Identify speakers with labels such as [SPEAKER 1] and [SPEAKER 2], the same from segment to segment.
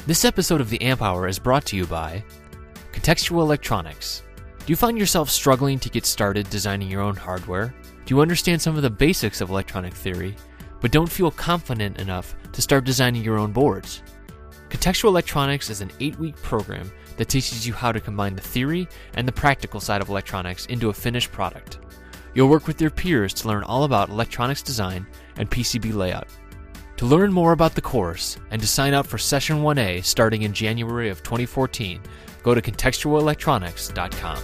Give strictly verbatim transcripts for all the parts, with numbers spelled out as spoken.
[SPEAKER 1] This episode of the Amp Hour is brought to you by Contextual Electronics. Do you find yourself struggling to get started designing your own hardware? Do you understand some of the basics of electronic theory, but don't feel confident enough to start designing your own boards? Contextual Electronics is an eight-week program that teaches you how to combine the theory and the practical side of electronics into a finished product. You'll work with your peers to learn all about electronics design and P C B layout. To learn more about the course and to sign up for Session one A starting in January of twenty fourteen, go to contextual electronics dot com.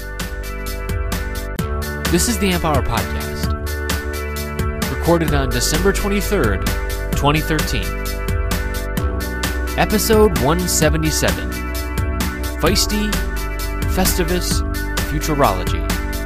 [SPEAKER 1] This is the Amp Hour Podcast, recorded on December twenty-third, twenty thirteen. Episode one seventy-seven, Feisty, Festivus, Futurology.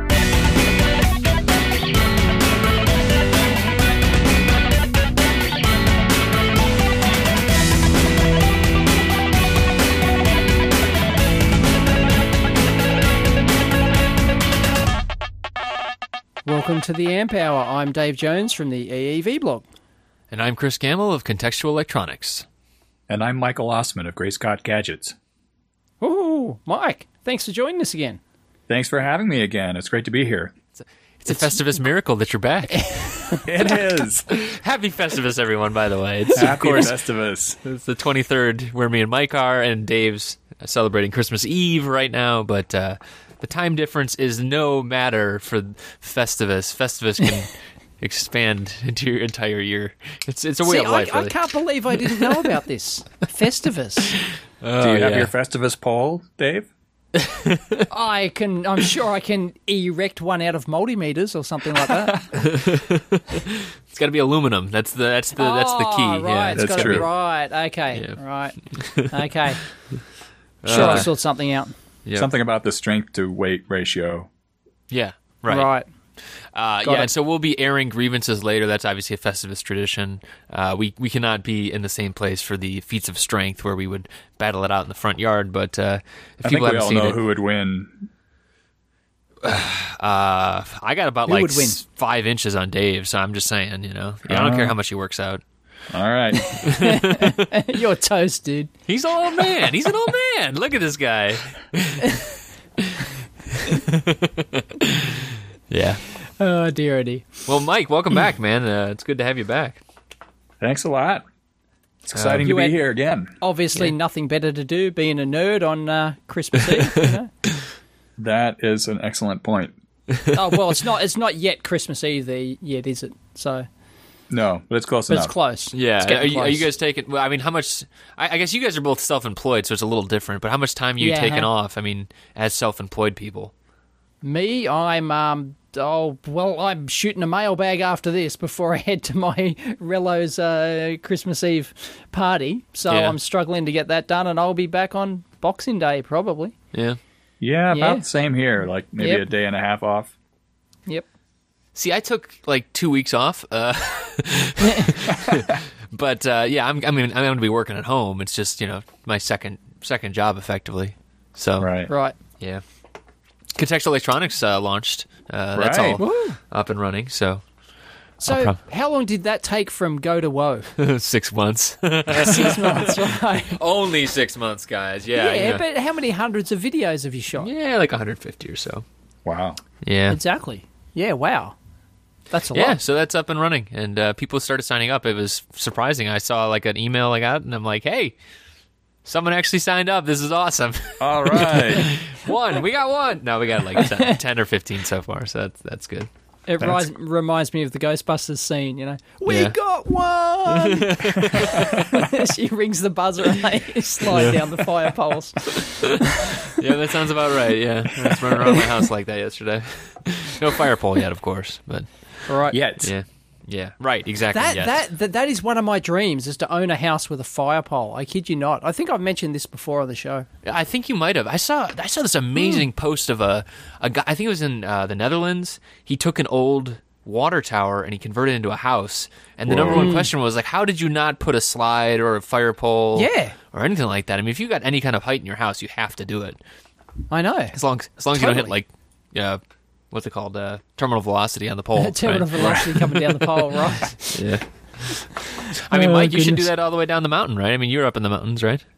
[SPEAKER 2] Welcome to the Amp Hour. I'm Dave Jones from the E E V blog.
[SPEAKER 1] And I'm Chris Gamble of Contextual Electronics.
[SPEAKER 3] And I'm Michael Ossman of Grey Scott Gadgets.
[SPEAKER 2] Oh, Mike, thanks for joining us again.
[SPEAKER 3] Thanks for having me again. It's great to be here.
[SPEAKER 1] It's a, it's a Festivus miracle that you're back.
[SPEAKER 3] It is.
[SPEAKER 1] Happy Festivus, everyone, by the way. It's,
[SPEAKER 3] Happy
[SPEAKER 1] of course,
[SPEAKER 3] Festivus.
[SPEAKER 1] It's the twenty-third where me and Mike are, and Dave's celebrating Christmas Eve right now, but uh, the time difference is no matter for Festivus. Festivus can expand into your entire year. It's it's a way
[SPEAKER 2] See,
[SPEAKER 1] of life,
[SPEAKER 2] I,
[SPEAKER 1] really.
[SPEAKER 2] I can't believe I didn't know about this. Festivus.
[SPEAKER 1] Oh,
[SPEAKER 3] Do you have
[SPEAKER 1] yeah.
[SPEAKER 3] your Festivus poll, Dave?
[SPEAKER 2] I can, I'm sure I can erect one out of multimeters or something like that.
[SPEAKER 1] It's got to be aluminum. That's the that's the that's the key.
[SPEAKER 2] Oh, right.
[SPEAKER 1] Yeah,
[SPEAKER 2] It's
[SPEAKER 3] that's
[SPEAKER 2] got to be
[SPEAKER 3] true.
[SPEAKER 2] right. Okay.
[SPEAKER 1] Yeah.
[SPEAKER 2] Right. Okay. Sure,
[SPEAKER 1] Uh,
[SPEAKER 2] I'll sort something out.
[SPEAKER 1] yeah.
[SPEAKER 3] Something about the strength to weight ratio.
[SPEAKER 1] Yeah, right.
[SPEAKER 2] Right.
[SPEAKER 1] Uh,
[SPEAKER 2] Got
[SPEAKER 1] yeah,
[SPEAKER 2] it.
[SPEAKER 1] so we'll be airing grievances later. That's obviously a Festivus tradition. Uh, we we cannot be in the same place for the feats of strength where we would battle it out in the front yard. But uh, if
[SPEAKER 3] I think
[SPEAKER 1] people
[SPEAKER 3] we
[SPEAKER 1] haven't
[SPEAKER 3] all
[SPEAKER 1] seen
[SPEAKER 3] know
[SPEAKER 1] it,
[SPEAKER 3] who would win.
[SPEAKER 1] uh, I got about
[SPEAKER 2] Who
[SPEAKER 1] like
[SPEAKER 2] would win?
[SPEAKER 1] s- five inches on Dave. So I'm just saying, you know, yeah, I don't
[SPEAKER 3] Uh.
[SPEAKER 1] care how much he works out.
[SPEAKER 3] All right.
[SPEAKER 2] You're toast, dude.
[SPEAKER 1] He's an old man. He's an old man. Look at this guy. Yeah.
[SPEAKER 2] Oh, dear, oh, dear.
[SPEAKER 1] Well, Mike, welcome back, man. Uh, it's good to have you back.
[SPEAKER 3] Thanks a lot. It's exciting
[SPEAKER 2] You
[SPEAKER 3] to be
[SPEAKER 2] had-
[SPEAKER 3] here again.
[SPEAKER 2] Obviously, nothing better to do being a nerd on uh, Christmas Eve. You know?
[SPEAKER 3] That is an excellent point.
[SPEAKER 2] Oh well, it's not. It's not yet Christmas Eve there yet, is it? So,
[SPEAKER 3] No, but it's close
[SPEAKER 2] but
[SPEAKER 3] enough.
[SPEAKER 2] it's close.
[SPEAKER 1] Yeah,
[SPEAKER 2] It's
[SPEAKER 1] are
[SPEAKER 2] getting
[SPEAKER 1] you, are you
[SPEAKER 2] close.
[SPEAKER 1] guys taking? Well, I mean, how much? I, I guess you guys are both self-employed, so it's a little different. But how much time are you
[SPEAKER 2] Yeah,
[SPEAKER 1] taking
[SPEAKER 2] huh?
[SPEAKER 1] off? I mean, as self-employed people.
[SPEAKER 2] Me, I'm. Um, oh well, I'm shooting a mailbag after this before I head to my Rello's uh, Christmas Eve party. So
[SPEAKER 1] Yeah.
[SPEAKER 2] I'm struggling to get that done, and I'll be back on Boxing Day probably.
[SPEAKER 1] Yeah.
[SPEAKER 3] Yeah, about
[SPEAKER 2] Yeah.
[SPEAKER 3] the same here. Like maybe
[SPEAKER 2] Yep.
[SPEAKER 3] a day and a half off.
[SPEAKER 2] Yep.
[SPEAKER 1] See, I took like two weeks off, uh, but uh, yeah, I'm. I mean, I'm going to be working at home. It's just you know my second second job effectively. So
[SPEAKER 3] Right.
[SPEAKER 2] Right.
[SPEAKER 1] yeah. Contextual Electronics uh, launched. Uh, That's
[SPEAKER 3] Right.
[SPEAKER 1] all
[SPEAKER 2] Woo.
[SPEAKER 1] up and running. So
[SPEAKER 2] So,
[SPEAKER 1] prob-
[SPEAKER 2] how long did that take from go to woe?
[SPEAKER 1] six months.
[SPEAKER 2] Six months, right?
[SPEAKER 1] Only six months, guys. Yeah.
[SPEAKER 2] Yeah,
[SPEAKER 1] you know.
[SPEAKER 2] but how many hundreds of videos have you shot?
[SPEAKER 1] yeah, like one hundred fifty or so.
[SPEAKER 3] Wow.
[SPEAKER 1] Yeah.
[SPEAKER 2] Exactly. Yeah, wow. That's a
[SPEAKER 1] Yeah,
[SPEAKER 2] lot.
[SPEAKER 1] so that's up and running, and uh, people started signing up. It was surprising. I saw like an email I got, and I'm like, "Hey, someone actually signed up. This is awesome."
[SPEAKER 3] All right.
[SPEAKER 1] One, we got one. No, we got like ten, ten or fifteen so far, so that's that's good.
[SPEAKER 2] It
[SPEAKER 3] That's-
[SPEAKER 2] ris- reminds me of the Ghostbusters scene, you know. We
[SPEAKER 1] Yeah.
[SPEAKER 2] got one! She rings the buzzer and they slide down the fire poles.
[SPEAKER 1] Yeah, that sounds about right. Yeah, I was running around my house like that yesterday. No fire pole yet, of course, but
[SPEAKER 2] Right.
[SPEAKER 3] Yet.
[SPEAKER 1] yeah, yeah, right, exactly.
[SPEAKER 2] That,
[SPEAKER 1] yes.
[SPEAKER 2] that that that is one of my dreams, is to own a house with a fire pole. I kid you not. I think I've mentioned this before on the show.
[SPEAKER 1] I think you might have. I saw I saw this amazing post of a a guy. I think it was in uh, the Netherlands. He took an old water tower and he converted it into a house. And the number one question was like, how did you not put a slide or a fire pole,
[SPEAKER 2] Yeah.
[SPEAKER 1] or anything like that? I mean, if you got any kind of height in your house, you have to do it.
[SPEAKER 2] I know.
[SPEAKER 1] As long as long as you don't hit
[SPEAKER 2] Totally.
[SPEAKER 1] like, uh, what's it called, uh, terminal velocity on the pole.
[SPEAKER 2] Terminal
[SPEAKER 1] right?
[SPEAKER 2] velocity coming down the pole, right?
[SPEAKER 1] Yeah. I mean,
[SPEAKER 2] Oh,
[SPEAKER 1] Mike, you should do
[SPEAKER 2] goodness.
[SPEAKER 1] that all the way down the mountain, right? I mean, you're up in the mountains, right?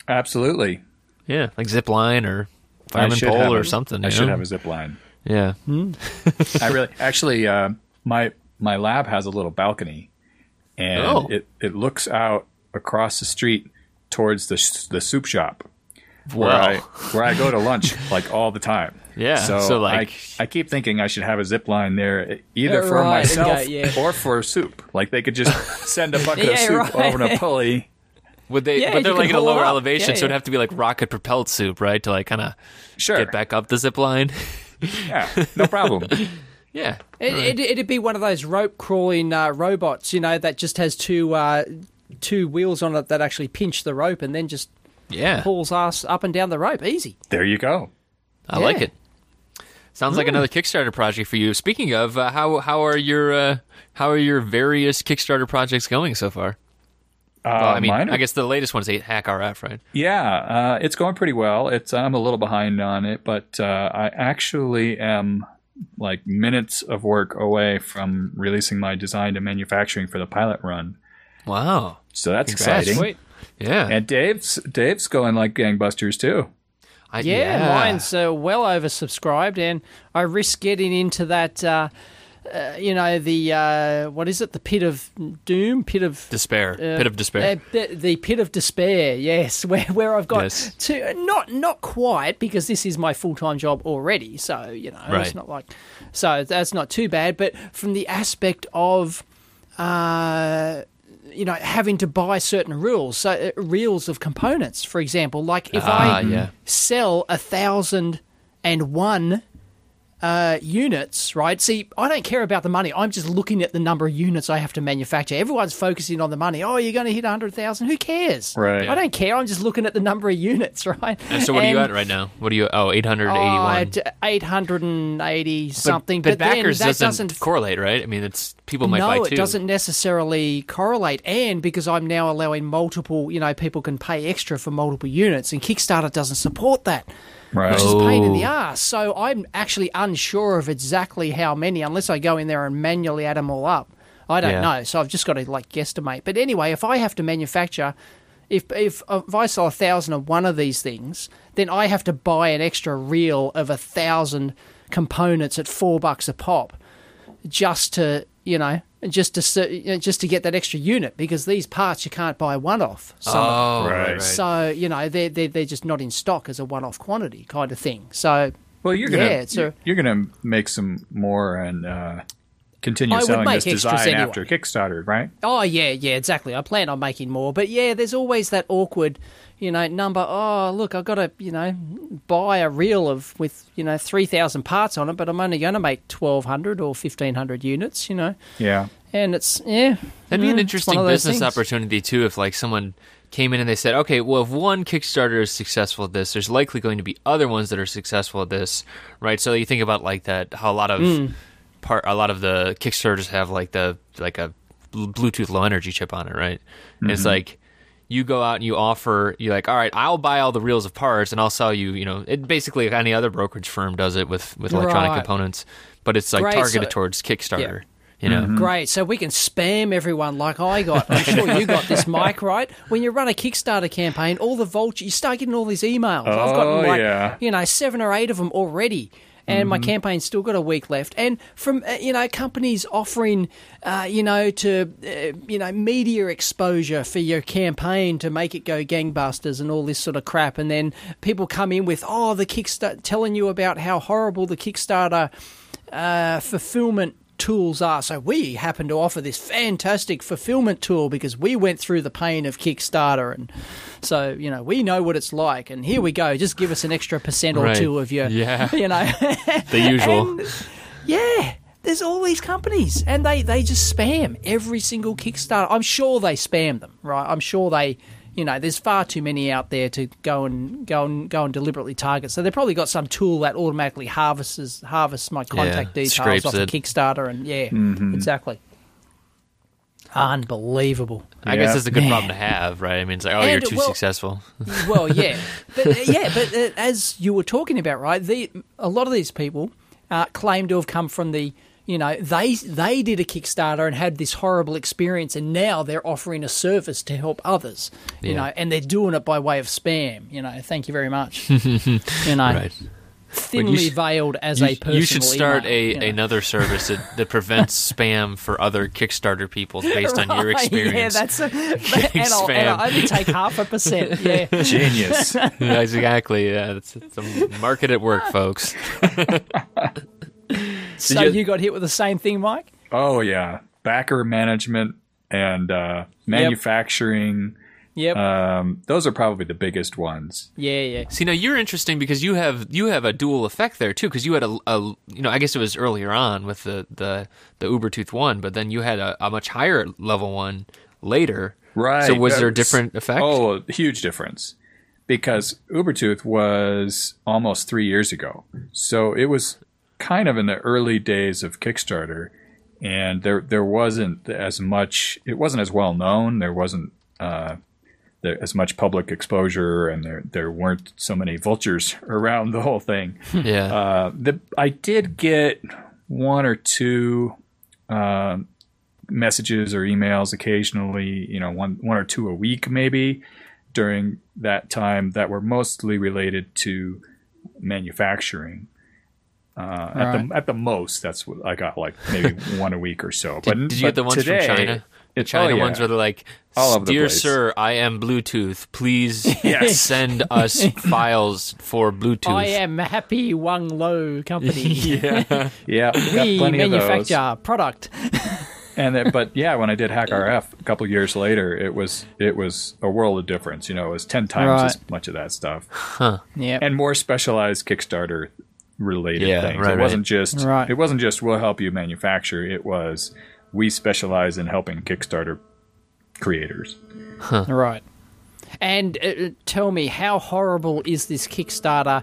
[SPEAKER 3] Absolutely.
[SPEAKER 1] Yeah, like zip line or
[SPEAKER 3] I
[SPEAKER 1] fireman
[SPEAKER 3] should
[SPEAKER 1] pole
[SPEAKER 3] have
[SPEAKER 1] or
[SPEAKER 3] a-
[SPEAKER 1] something.
[SPEAKER 3] I
[SPEAKER 1] you
[SPEAKER 3] should
[SPEAKER 1] know?
[SPEAKER 3] have a zip line.
[SPEAKER 1] Yeah.
[SPEAKER 3] I really actually uh, my my lab has a little balcony, and
[SPEAKER 1] Oh.
[SPEAKER 3] it, it looks out across the street towards the s- the soup shop where
[SPEAKER 1] Wow.
[SPEAKER 3] I where I go to lunch like all the time.
[SPEAKER 1] Yeah,
[SPEAKER 3] So,
[SPEAKER 1] so, like-
[SPEAKER 3] I I keep thinking I should have a zip line there either
[SPEAKER 2] Yeah,
[SPEAKER 3] for
[SPEAKER 2] right,
[SPEAKER 3] myself
[SPEAKER 2] okay, yeah.
[SPEAKER 3] or for soup. Like they could just send a bucket of
[SPEAKER 2] Yeah,
[SPEAKER 3] soup
[SPEAKER 2] right.
[SPEAKER 3] over a pulley.
[SPEAKER 1] Would they?
[SPEAKER 2] Yeah,
[SPEAKER 1] but they're
[SPEAKER 2] you
[SPEAKER 1] like
[SPEAKER 2] can
[SPEAKER 1] at a
[SPEAKER 2] haul it
[SPEAKER 1] lower
[SPEAKER 2] up.
[SPEAKER 1] elevation,
[SPEAKER 2] Yeah,
[SPEAKER 1] so it'd
[SPEAKER 2] yeah.
[SPEAKER 1] have to be like rocket propelled soup, right? To like kind of
[SPEAKER 3] Sure.
[SPEAKER 1] get back up the zip line.
[SPEAKER 3] Yeah, no problem.
[SPEAKER 1] Yeah.
[SPEAKER 2] It, it, it'd be one of those rope crawling uh, robots, you know, that just has two uh, two wheels on it that actually pinch the rope and then just
[SPEAKER 1] Yeah.
[SPEAKER 2] pulls us up and down the rope. Easy.
[SPEAKER 3] There you go.
[SPEAKER 1] I like
[SPEAKER 2] Yeah.
[SPEAKER 1] it. Sounds like another Kickstarter project for you. Speaking of, uh, how how are your uh, how are your various Kickstarter projects going so far?
[SPEAKER 3] Uh,
[SPEAKER 1] Well, I mean,
[SPEAKER 3] mine are-
[SPEAKER 1] I guess the latest one is Hack R F, right?
[SPEAKER 3] Yeah, uh, it's going pretty well. It's I'm a little behind on it, but uh, I actually am like minutes of work away from releasing my design to manufacturing for the pilot run.
[SPEAKER 1] Wow.
[SPEAKER 3] So that's
[SPEAKER 1] Congrats.
[SPEAKER 3] exciting.
[SPEAKER 2] Sweet.
[SPEAKER 1] Yeah.
[SPEAKER 3] And Dave's Dave's going like gangbusters too.
[SPEAKER 1] I,
[SPEAKER 2] Yeah, mine's uh, well oversubscribed, and I risk getting into that. Uh, uh, you know the uh, what is it? The pit of doom, pit of
[SPEAKER 1] despair,
[SPEAKER 2] uh,
[SPEAKER 1] pit of despair.
[SPEAKER 2] uh, the, the pit of despair. Yes, where where I've got
[SPEAKER 1] Yes.
[SPEAKER 2] to not not quite because this is my full time job already. So you know
[SPEAKER 1] Right.
[SPEAKER 2] it's not like so that's not too bad. But from the aspect of uh, you know, having to buy certain rules, so uh, reels of components, for example. Like if
[SPEAKER 1] Ah,
[SPEAKER 2] I
[SPEAKER 1] yeah.
[SPEAKER 2] sell a thousand and one uh, units, right? See, I don't care about the money. I'm just looking at the number of units I have to manufacture. Everyone's focusing on the money. Oh, you're going to hit a hundred thousand. Who cares?
[SPEAKER 3] Right.
[SPEAKER 2] I don't care. I'm just looking at the number of units, right?
[SPEAKER 1] And so what are you
[SPEAKER 2] And-
[SPEAKER 1] at right now? What are you? Oh, eight hundred
[SPEAKER 2] Oh,
[SPEAKER 1] eighty-one.
[SPEAKER 2] at eight hundred eighty something.
[SPEAKER 1] But, but
[SPEAKER 2] then
[SPEAKER 1] backers
[SPEAKER 2] that
[SPEAKER 1] doesn't,
[SPEAKER 2] doesn't
[SPEAKER 1] correlate, right? I mean, it's people might
[SPEAKER 2] no,
[SPEAKER 1] buy
[SPEAKER 2] it
[SPEAKER 1] two.
[SPEAKER 2] doesn't necessarily correlate. And because I'm now allowing multiple, you know, people can pay extra for multiple units, and Kickstarter doesn't support that,
[SPEAKER 3] Right.
[SPEAKER 2] which is a pain in the
[SPEAKER 1] Oh.
[SPEAKER 2] ass. So I'm actually unsure of exactly how many, unless I go in there and manually add them all up. I don't
[SPEAKER 1] Yeah.
[SPEAKER 2] know. So I've just got to like guesstimate. But anyway, if I have to manufacture, if if if I sell a thousand of one of these things, then I have to buy an extra reel of a thousand components at four bucks a pop, just to you know, just to ser- you know, just to get that extra unit, because these parts you can't buy one off. Some of them.
[SPEAKER 1] Oh, right,
[SPEAKER 3] Right.
[SPEAKER 1] right.
[SPEAKER 2] So you know they're, they're they're just not in stock as a one-off quantity kind of thing. So
[SPEAKER 3] Well, you're gonna
[SPEAKER 2] Yeah, it's a-
[SPEAKER 3] you're gonna make some more and uh, continue
[SPEAKER 2] I would
[SPEAKER 3] selling
[SPEAKER 2] make
[SPEAKER 3] this
[SPEAKER 2] extras
[SPEAKER 3] design
[SPEAKER 2] anyway.
[SPEAKER 3] after Kickstarter, right?
[SPEAKER 2] oh yeah, yeah, exactly. I plan on making more, but yeah, there's always that awkward, you know, number. Oh look, I've got to you know buy a reel of with you know three thousand parts on it, but I'm only going to make twelve hundred or fifteen hundred units, you know,
[SPEAKER 3] Yeah.
[SPEAKER 2] and it's yeah.
[SPEAKER 1] That'd be
[SPEAKER 2] mm,
[SPEAKER 1] an
[SPEAKER 2] it's
[SPEAKER 1] interesting
[SPEAKER 2] one of those
[SPEAKER 1] business
[SPEAKER 2] things.
[SPEAKER 1] opportunity too. If like someone came in and they said, "Okay, well, if one Kickstarter is successful at this, there's likely going to be other ones that are successful at this, right?" So you think about like that, how a lot of
[SPEAKER 2] Mm.
[SPEAKER 1] part, a lot of the Kickstarters have like the like a bl- Bluetooth Low Energy chip on it, right? And it's like you go out and you offer, you're like, "All right, I'll buy all the reels of parts and I'll sell you," you know, it basically like any other brokerage firm does it with with electronic
[SPEAKER 2] Right.
[SPEAKER 1] components, but it's like
[SPEAKER 2] Great,
[SPEAKER 1] targeted
[SPEAKER 2] so-
[SPEAKER 1] towards Kickstarter.
[SPEAKER 2] Yeah.
[SPEAKER 1] You know,
[SPEAKER 2] Great, so we can spam everyone like I got. I'm sure you got this, Mike, right? When you run a Kickstarter campaign, all the vulture, you start getting all these emails. I've
[SPEAKER 3] Oh,
[SPEAKER 2] gotten like,
[SPEAKER 3] yeah.
[SPEAKER 2] you know, seven or eight of them already. And my campaign's still got a week left. And from, uh, you know, companies offering, uh, you know, to, uh, you know, media exposure for your campaign to make it go gangbusters and all this sort of crap. And then people come in with, oh, the Kickstarter, telling you about how horrible the Kickstarter uh, fulfillment tools are. So we happen to offer this fantastic fulfillment tool because we went through the pain of Kickstarter, and so you know we know what it's like. And here we go. Just give us an extra percent or
[SPEAKER 1] Right.
[SPEAKER 2] two of your,
[SPEAKER 1] Yeah.
[SPEAKER 2] you know,
[SPEAKER 1] the usual.
[SPEAKER 2] And, yeah. There's all these companies, and they they just spam every single Kickstarter. I'm sure they spam them, right? I'm sure they. You know, there's far too many out there to go and go and go and deliberately target. So they've probably got some tool that automatically harvests harvests my contact
[SPEAKER 1] Yeah,
[SPEAKER 2] details
[SPEAKER 1] scrapes
[SPEAKER 2] off
[SPEAKER 1] it.
[SPEAKER 2] of Kickstarter, and yeah,
[SPEAKER 3] Mm-hmm.
[SPEAKER 2] exactly. Unbelievable.
[SPEAKER 1] I guess
[SPEAKER 3] Yeah.
[SPEAKER 1] it's a good
[SPEAKER 2] Man.
[SPEAKER 1] problem to have, right? I mean, it's like, oh, you're
[SPEAKER 2] And,
[SPEAKER 1] too
[SPEAKER 2] well-
[SPEAKER 1] successful.
[SPEAKER 2] Well, yeah, but uh, yeah, but uh, as you were talking about, right? The a lot of these people uh, claim to have come from the You know, they they did a Kickstarter and had this horrible experience, and now they're offering a service to help others. You
[SPEAKER 1] Yeah.
[SPEAKER 2] know, and they're doing it by way of spam. You know, thank you very much. you know,
[SPEAKER 1] Right.
[SPEAKER 2] thinly
[SPEAKER 1] should-
[SPEAKER 2] veiled as
[SPEAKER 1] You,
[SPEAKER 2] a personal
[SPEAKER 1] you should start
[SPEAKER 2] email,
[SPEAKER 1] a
[SPEAKER 2] you know.
[SPEAKER 1] another service that, that prevents spam for other Kickstarter people based on your
[SPEAKER 2] Right,
[SPEAKER 1] experience.
[SPEAKER 2] Yeah, that's a, and, I'll, and I'll only take half a percent. Yeah.
[SPEAKER 3] Genius.
[SPEAKER 1] Yeah, exactly. Yeah, it's, it's a market at work, folks.
[SPEAKER 2] So
[SPEAKER 1] you-
[SPEAKER 2] you got hit with the same thing, Mike?
[SPEAKER 3] Oh yeah, backer management and uh, manufacturing.
[SPEAKER 2] Yep.
[SPEAKER 3] Um, those are probably the biggest ones.
[SPEAKER 2] yeah, yeah.
[SPEAKER 1] See, now you're interesting because you have you have a dual effect there too. Because you had a, a you know I guess it was earlier on with the the the Ubertooth one, but then you had a, a much higher level one later.
[SPEAKER 3] Right.
[SPEAKER 1] So was there a
[SPEAKER 3] That's-
[SPEAKER 1] different effect?
[SPEAKER 3] Oh, a huge difference. Because Ubertooth was almost three years ago. So it was kind of in the early days of Kickstarter. And there there wasn't as much, it wasn't as well known. There wasn't uh, there, as much public exposure, and there, there weren't so many vultures around the whole thing.
[SPEAKER 1] Yeah.
[SPEAKER 3] Uh, the, I did get one or two um, messages or emails occasionally, you know, one one or two a week maybe during that time that were mostly related to manufacturing. Uh, at
[SPEAKER 2] Right.
[SPEAKER 3] the at the most, that's what I got, like maybe one a week or so. But
[SPEAKER 1] Did you get
[SPEAKER 3] but
[SPEAKER 1] the ones
[SPEAKER 3] today,
[SPEAKER 1] from China? The
[SPEAKER 3] it-
[SPEAKER 1] China
[SPEAKER 3] oh, yeah.
[SPEAKER 1] ones where they're like,
[SPEAKER 3] All over the
[SPEAKER 1] "Dear
[SPEAKER 3] place.
[SPEAKER 1] sir, I am Bluetooth. Please
[SPEAKER 3] Yes.
[SPEAKER 1] send us files for Bluetooth."
[SPEAKER 2] I am Happy Wang Lo Company.
[SPEAKER 1] Yeah.
[SPEAKER 3] Yeah, got
[SPEAKER 2] We
[SPEAKER 3] plenty of those.
[SPEAKER 2] manufacture product.
[SPEAKER 3] And then, but yeah, when I did Hack R F a couple years later, it was it was a world of difference. You know, it was ten times
[SPEAKER 2] Right.
[SPEAKER 3] as much of that stuff,
[SPEAKER 2] Yeah.
[SPEAKER 3] and more specialized Kickstarter related
[SPEAKER 1] Yeah,
[SPEAKER 3] things.
[SPEAKER 1] right,
[SPEAKER 3] it wasn't just
[SPEAKER 2] Right.
[SPEAKER 3] it wasn't just we'll help you manufacture. It was we specialize in helping Kickstarter creators.
[SPEAKER 2] Right. And uh, tell me, how horrible is this Kickstarter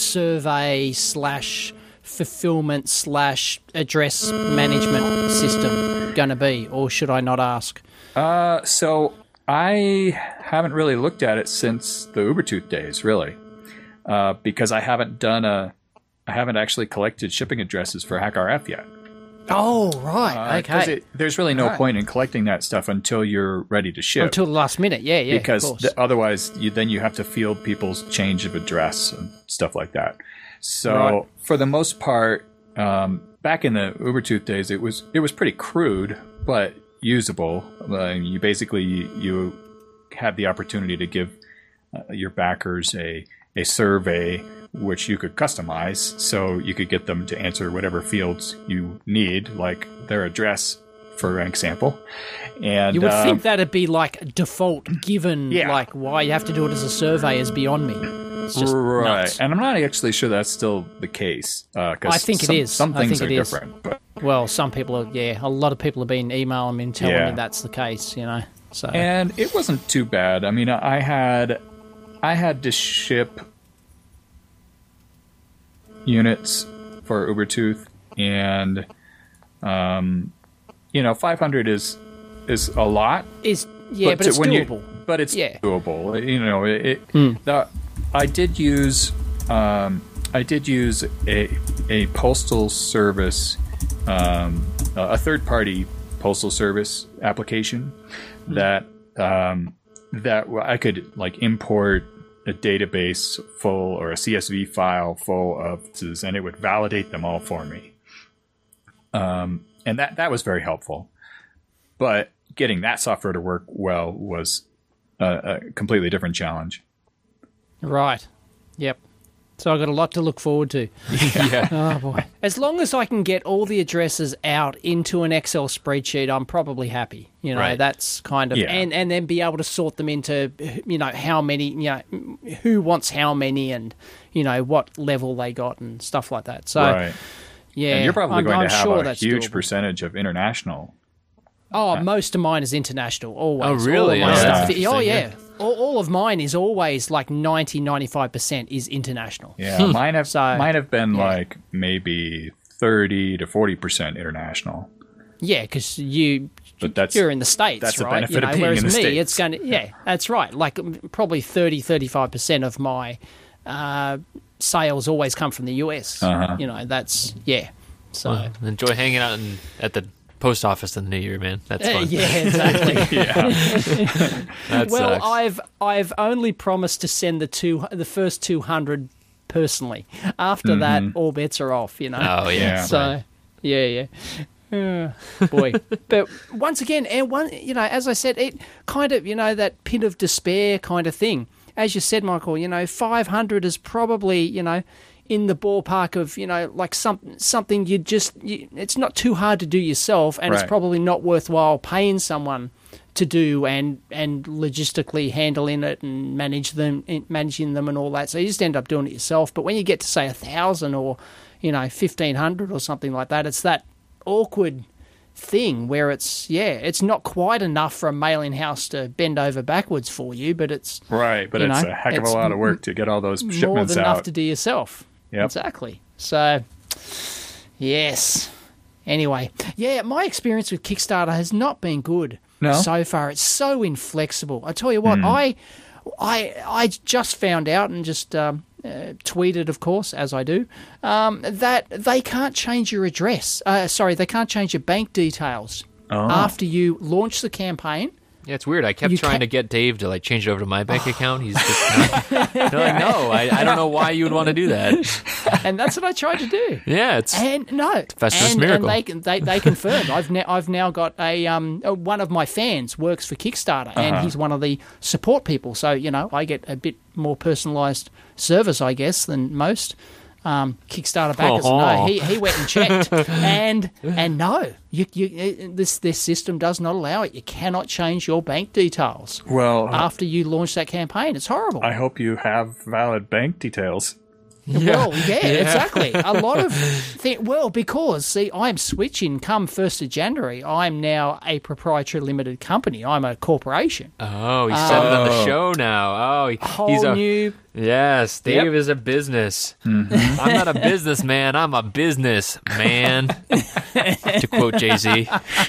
[SPEAKER 2] survey slash fulfillment slash address management system going to be, or should I not ask?
[SPEAKER 3] Uh, so I haven't really looked at it since the Ubertooth days, really, uh, because I haven't done a I haven't actually collected shipping addresses for Hack R F yet.
[SPEAKER 2] Oh, right.
[SPEAKER 3] Uh, 'cause
[SPEAKER 2] okay.
[SPEAKER 3] it- there's really no
[SPEAKER 2] Right.
[SPEAKER 3] point in collecting that stuff until you're ready to ship.
[SPEAKER 2] Until the last minute. Yeah, yeah.
[SPEAKER 3] because
[SPEAKER 2] of course.
[SPEAKER 3] th- otherwise, you, then you have to field people's change of address and stuff like that. So
[SPEAKER 2] Right.
[SPEAKER 3] for the most part, um, back in the Ubertooth days, it was it was pretty crude but usable. Uh, you basically you had the opportunity to give uh, your backers a a survey which you could customize, so you could get them to answer whatever fields you need, like their address, for example. And
[SPEAKER 2] you would
[SPEAKER 3] um,
[SPEAKER 2] think that'd be like default, given
[SPEAKER 3] Yeah.
[SPEAKER 2] like why you have to do it as a survey is beyond me. It's just
[SPEAKER 3] right,
[SPEAKER 2] nuts.
[SPEAKER 3] and I'm not actually sure that's still the case. Uh, 'cause
[SPEAKER 2] I think it
[SPEAKER 3] some,
[SPEAKER 2] is.
[SPEAKER 3] Some
[SPEAKER 2] I
[SPEAKER 3] things
[SPEAKER 2] think
[SPEAKER 3] are
[SPEAKER 2] it is.
[SPEAKER 3] different, but
[SPEAKER 2] Well, some people are, yeah, a lot of people have been emailing me and telling
[SPEAKER 3] Yeah.
[SPEAKER 2] me that's the case, you know. So
[SPEAKER 3] and it wasn't too bad. I mean, I had I had to ship units for Ubertooth, and um, you know, five hundred is is a lot.
[SPEAKER 2] is yeah, but,
[SPEAKER 3] to-
[SPEAKER 2] it's
[SPEAKER 3] when you-
[SPEAKER 2] doable.
[SPEAKER 3] but it's
[SPEAKER 2] Yeah.
[SPEAKER 3] doable. You know, it. it
[SPEAKER 2] Hmm.
[SPEAKER 3] the, I did use um, I did use a a postal service, um, a third party postal service application
[SPEAKER 2] Hmm.
[SPEAKER 3] that um, that I could like import a database full or a C S V file full of this, and it would validate them all for me. Um, and that that was very helpful. But getting that software to work well was a, a completely different challenge.
[SPEAKER 2] Right. Yep. So I've got a lot to look forward to.
[SPEAKER 1] Yeah.
[SPEAKER 2] Oh boy. As long as I can get all the addresses out into an Excel spreadsheet, I'm probably happy. You know,
[SPEAKER 1] Right.
[SPEAKER 2] that's kind of
[SPEAKER 3] Yeah.
[SPEAKER 2] and and then be able to sort them into, you know, how many, you know, who wants how many, and you know what level they got and stuff like that. So
[SPEAKER 3] right.
[SPEAKER 2] yeah,
[SPEAKER 3] And you're probably
[SPEAKER 2] I'm,
[SPEAKER 3] going
[SPEAKER 2] I'm
[SPEAKER 3] to have
[SPEAKER 2] sure
[SPEAKER 3] a
[SPEAKER 2] that's
[SPEAKER 3] huge
[SPEAKER 2] doable.
[SPEAKER 3] percentage of international.
[SPEAKER 2] Oh, most of mine is international, always.
[SPEAKER 1] Oh, really?
[SPEAKER 2] All of my
[SPEAKER 3] Oh,
[SPEAKER 2] stuff-
[SPEAKER 1] that's
[SPEAKER 2] oh,
[SPEAKER 1] interesting,
[SPEAKER 2] yeah.
[SPEAKER 1] yeah.
[SPEAKER 2] All, all of mine is always like ninety, ninety-five percent is international.
[SPEAKER 3] Yeah, mine have
[SPEAKER 2] So,
[SPEAKER 3] mine have been
[SPEAKER 2] yeah.
[SPEAKER 3] like maybe thirty to forty percent international.
[SPEAKER 2] Yeah, because you,
[SPEAKER 3] But that's
[SPEAKER 2] you're in the States,
[SPEAKER 3] that's the
[SPEAKER 2] right?
[SPEAKER 3] benefit
[SPEAKER 2] you know,
[SPEAKER 3] of being
[SPEAKER 2] whereas
[SPEAKER 3] in the
[SPEAKER 2] me,
[SPEAKER 3] States.
[SPEAKER 2] it's going to, yeah, that's right. Like um, probably thirty, thirty-five percent of my uh, sales always come from the U S.
[SPEAKER 3] Uh-huh.
[SPEAKER 2] You know, that's, yeah. So
[SPEAKER 1] Well, enjoy hanging out in, at the post office in the new year, man. That's
[SPEAKER 2] Uh,
[SPEAKER 1] fun.
[SPEAKER 2] yeah, exactly.
[SPEAKER 3] Yeah.
[SPEAKER 1] That
[SPEAKER 2] Well,
[SPEAKER 1] sucks.
[SPEAKER 2] I've I've only promised to send the two the first two hundred personally. After that, all bets are off. You know.
[SPEAKER 1] Oh, yeah.
[SPEAKER 3] Yeah.
[SPEAKER 2] So,
[SPEAKER 1] right.
[SPEAKER 2] yeah, yeah. Uh, boy, but once again, and one, you know, as I said, it kind of, you know, that pit of despair kind of thing. As you said, Michael, you know, five hundred is probably, you know, in the ballpark of, you know, like some something you just, you, it's not too hard to do yourself, and it's
[SPEAKER 3] Right.
[SPEAKER 2] probably not worthwhile paying someone to do and and logistically handling it and manage them, managing them and all that. So you just end up doing it yourself. But when you get to say a thousand or, you know, fifteen hundred or something like that, it's that awkward thing where it's yeah it's not quite enough for a mailing house to bend over backwards for you, but it's
[SPEAKER 3] Right, but
[SPEAKER 2] You
[SPEAKER 3] it's
[SPEAKER 2] know,
[SPEAKER 3] a heck of a
[SPEAKER 2] it's
[SPEAKER 3] lot of work to get all those
[SPEAKER 2] more
[SPEAKER 3] shipments
[SPEAKER 2] than enough
[SPEAKER 3] out.
[SPEAKER 2] to do yourself.
[SPEAKER 3] Yep.
[SPEAKER 2] Exactly. So yes, anyway, yeah, my experience with Kickstarter has not been good
[SPEAKER 3] No?
[SPEAKER 2] so far. It's so inflexible. I tell you what, I I I just found out and just um, uh, tweeted, of course, as I do, um, that they can't change your address. Uh, sorry, they can't change your bank details
[SPEAKER 3] Oh.
[SPEAKER 2] after you launch the campaign.
[SPEAKER 1] Yeah, it's weird. I kept
[SPEAKER 2] You
[SPEAKER 1] trying
[SPEAKER 2] can't-
[SPEAKER 1] to get Dave to like change it over to my bank account. He's just not. They're like, no, I, I don't know why you would want to do that.
[SPEAKER 2] And that's what I tried to do.
[SPEAKER 1] Yeah, it's
[SPEAKER 2] And no,
[SPEAKER 1] Festivus
[SPEAKER 2] and,
[SPEAKER 1] miracle.
[SPEAKER 2] and they, they they confirmed. I've now I've now got a um uh, one of my fans works for Kickstarter, and
[SPEAKER 3] Uh-huh.
[SPEAKER 2] he's one of the support people. So you know, I get a bit more personalised service, I guess, than most um, Kickstarter backers.
[SPEAKER 1] Oh.
[SPEAKER 2] No, he he went and checked, and and no, you you this this system does not allow it. You cannot change your bank details
[SPEAKER 3] Well,
[SPEAKER 2] after you launch that campaign. It's horrible.
[SPEAKER 3] I hope you have valid bank details.
[SPEAKER 2] Well, yeah, exactly. A lot of thi- well, because see, I'm switching come first of January. I'm now a proprietary limited company. I'm a corporation.
[SPEAKER 1] oh, he said it on the
[SPEAKER 3] Oh.
[SPEAKER 1] show now. Oh, he,
[SPEAKER 2] Whole
[SPEAKER 1] he's a
[SPEAKER 2] new.
[SPEAKER 1] yes. Dave
[SPEAKER 2] Yep.
[SPEAKER 1] is a business. I'm not a businessman. I'm a business man. To quote Jay Z.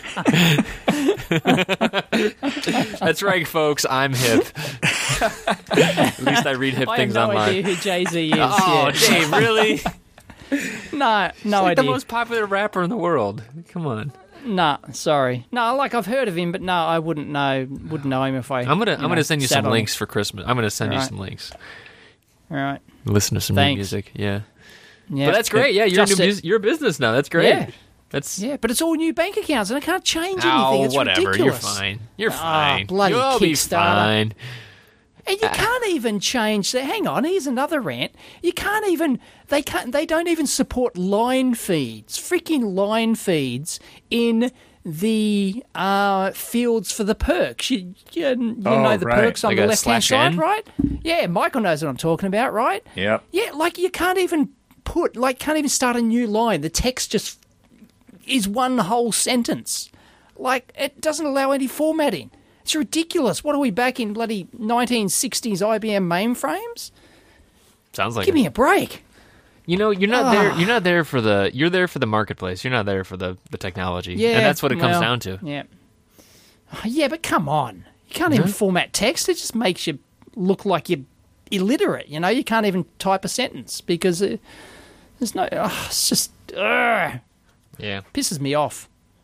[SPEAKER 1] That's right, folks. I'm hip. At least I read hip
[SPEAKER 2] I have
[SPEAKER 1] things
[SPEAKER 2] no
[SPEAKER 1] online.
[SPEAKER 2] idea who Jay Z is.
[SPEAKER 1] Oh,
[SPEAKER 2] yeah.
[SPEAKER 1] Dave, really?
[SPEAKER 2] No, no
[SPEAKER 1] Like the
[SPEAKER 2] idea.
[SPEAKER 1] most popular rapper in the world. Come on.
[SPEAKER 2] No, sorry. No, like I've heard of him, but no, I wouldn't know. Wouldn't know him if I.
[SPEAKER 1] I'm gonna
[SPEAKER 2] you
[SPEAKER 1] I'm
[SPEAKER 2] know,
[SPEAKER 1] gonna send you
[SPEAKER 2] sat
[SPEAKER 1] some
[SPEAKER 2] on-
[SPEAKER 1] links for Christmas. I'm gonna send you
[SPEAKER 2] Right.
[SPEAKER 1] some links.
[SPEAKER 2] All right.
[SPEAKER 1] Listen to some
[SPEAKER 2] Thanks.
[SPEAKER 1] new music. Yeah.
[SPEAKER 2] Yeah,
[SPEAKER 1] But that's great. Yeah, you're a,
[SPEAKER 2] Just
[SPEAKER 1] new
[SPEAKER 2] it-
[SPEAKER 1] mus- you're a business now. That's great.
[SPEAKER 2] Yeah.
[SPEAKER 1] That's
[SPEAKER 2] Yeah, but it's all new bank accounts, and I can't change anything.
[SPEAKER 1] oh,
[SPEAKER 2] It's
[SPEAKER 1] whatever.
[SPEAKER 2] ridiculous.
[SPEAKER 1] You're fine. You're
[SPEAKER 2] Ah,
[SPEAKER 1] fine.
[SPEAKER 2] bloody
[SPEAKER 1] You'll be
[SPEAKER 2] Kickstarter.
[SPEAKER 1] fine.
[SPEAKER 2] And you can't even change the. Hang on, here's another rant. You can't even. They can't. They don't even support line feeds. Freaking line feeds in the uh, fields for the perks. You, you, you
[SPEAKER 3] Oh,
[SPEAKER 2] know the
[SPEAKER 3] right.
[SPEAKER 2] perks on
[SPEAKER 1] Like
[SPEAKER 2] the
[SPEAKER 1] a
[SPEAKER 2] left hand
[SPEAKER 1] slash
[SPEAKER 2] side,
[SPEAKER 1] N?
[SPEAKER 2] right? Yeah, Michael knows what I'm talking about, right?
[SPEAKER 3] Yep.
[SPEAKER 2] Yeah, like you can't even put. Like, can't even start a new line. The text just is one whole sentence. Like, it doesn't allow any formatting. It's ridiculous. What are we back in bloody nineteen sixties I B M mainframes?
[SPEAKER 1] Sounds like
[SPEAKER 2] Give
[SPEAKER 1] it.
[SPEAKER 2] me a break.
[SPEAKER 1] You know, you're not there.
[SPEAKER 2] Ah.
[SPEAKER 1] You're not there for the. You're there for the marketplace. You're not there for the, the technology.
[SPEAKER 2] Yeah,
[SPEAKER 1] and that's what it comes
[SPEAKER 2] well,
[SPEAKER 1] down to.
[SPEAKER 2] Yeah. Oh, yeah, but come on. You can't even format text. It just makes you look like you're illiterate. You know, you can't even type a sentence because uh, there's no. Oh, it's just uh,
[SPEAKER 1] Yeah.
[SPEAKER 2] pisses me off.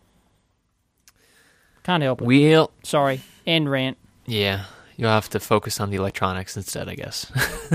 [SPEAKER 2] Can't help it.
[SPEAKER 1] We'll.
[SPEAKER 2] Sorry. End rant.
[SPEAKER 1] Yeah. You'll have to focus on the electronics instead, I guess.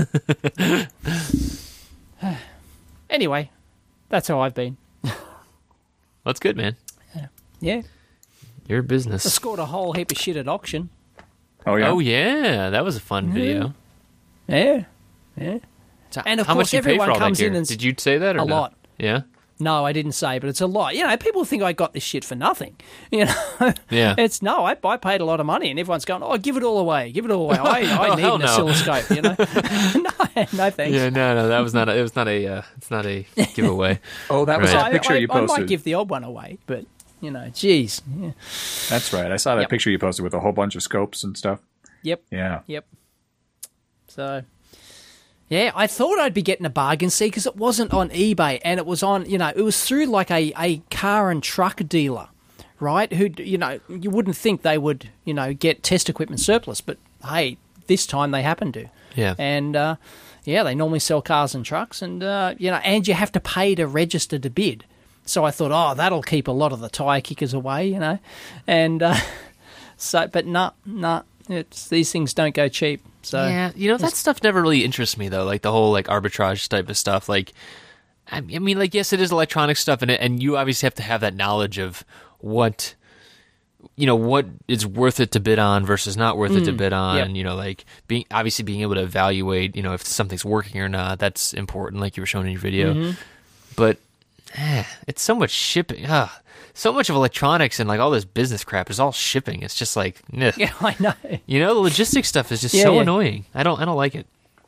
[SPEAKER 2] Anyway, that's how I've been.
[SPEAKER 1] That's good, man.
[SPEAKER 2] Yeah.
[SPEAKER 1] You're a
[SPEAKER 2] I
[SPEAKER 1] business.
[SPEAKER 2] scored a whole heap of shit at auction.
[SPEAKER 3] Oh yeah.
[SPEAKER 1] Oh yeah, that was a fun video.
[SPEAKER 2] Yeah. Yeah.
[SPEAKER 1] So
[SPEAKER 2] And of
[SPEAKER 1] how
[SPEAKER 2] course
[SPEAKER 1] much you pay
[SPEAKER 2] everyone
[SPEAKER 1] for all
[SPEAKER 2] comes
[SPEAKER 1] that
[SPEAKER 2] in
[SPEAKER 1] gear?
[SPEAKER 2] and s-
[SPEAKER 1] Did you say that or
[SPEAKER 2] a
[SPEAKER 1] no?
[SPEAKER 2] lot.
[SPEAKER 1] Yeah.
[SPEAKER 2] No, I didn't say, but it's a lot. You know, people think I got this shit for nothing. You know,
[SPEAKER 1] Yeah.
[SPEAKER 2] it's no, I, I paid a lot of money, and everyone's going, "Oh, give it all away, give it all away." I, I
[SPEAKER 1] Oh,
[SPEAKER 2] need
[SPEAKER 1] hell
[SPEAKER 2] an
[SPEAKER 1] no.
[SPEAKER 2] oscilloscope. You know, no, no thanks.
[SPEAKER 1] Yeah. No, no, that was not. A, it was not a. Uh, it's not a giveaway.
[SPEAKER 3] Oh, that was
[SPEAKER 1] Right.
[SPEAKER 3] that
[SPEAKER 2] I,
[SPEAKER 3] picture
[SPEAKER 2] I,
[SPEAKER 3] you
[SPEAKER 2] I
[SPEAKER 3] posted.
[SPEAKER 2] might give the odd one away, but you know, geez. Yeah.
[SPEAKER 3] That's right. I saw that
[SPEAKER 2] Yep.
[SPEAKER 3] picture you posted with a whole bunch of scopes and stuff.
[SPEAKER 2] Yep.
[SPEAKER 3] Yeah.
[SPEAKER 2] Yep. So, yeah, I thought I'd be getting a bargain, see, because it wasn't on eBay, and it was on, you know, it was through like a, a car and truck dealer, right? Who, you know, you wouldn't think they would, you know, get test equipment surplus, but hey, this time they happen to.
[SPEAKER 1] Yeah.
[SPEAKER 2] And, uh, yeah, they normally sell cars and trucks, and, uh, you know, and you have to pay to register to bid. So I thought, oh, that'll keep a lot of the tire kickers away, you know. And uh, so, but nah, nah, it's these things don't go cheap. So
[SPEAKER 1] yeah, you know, that stuff never really interests me though. Like the whole like arbitrage type of stuff. Like, I mean, like yes, it is electronic stuff, and it, and you obviously have to have that knowledge of what, you know, what is worth it to bid on versus not worth it to bid on.
[SPEAKER 2] yep.
[SPEAKER 1] You know, like being obviously being able to evaluate, you know, if something's working or not. That's important, like you were showing in your video.
[SPEAKER 2] Mm-hmm.
[SPEAKER 1] But eh, it's so much shipping. Ugh. So much of electronics and like all this business crap is all shipping. It's just like, ugh.
[SPEAKER 2] yeah, I know.
[SPEAKER 1] You know, the logistics stuff is just
[SPEAKER 2] Yeah,
[SPEAKER 1] so
[SPEAKER 2] yeah.
[SPEAKER 1] annoying. I don't, I don't like it.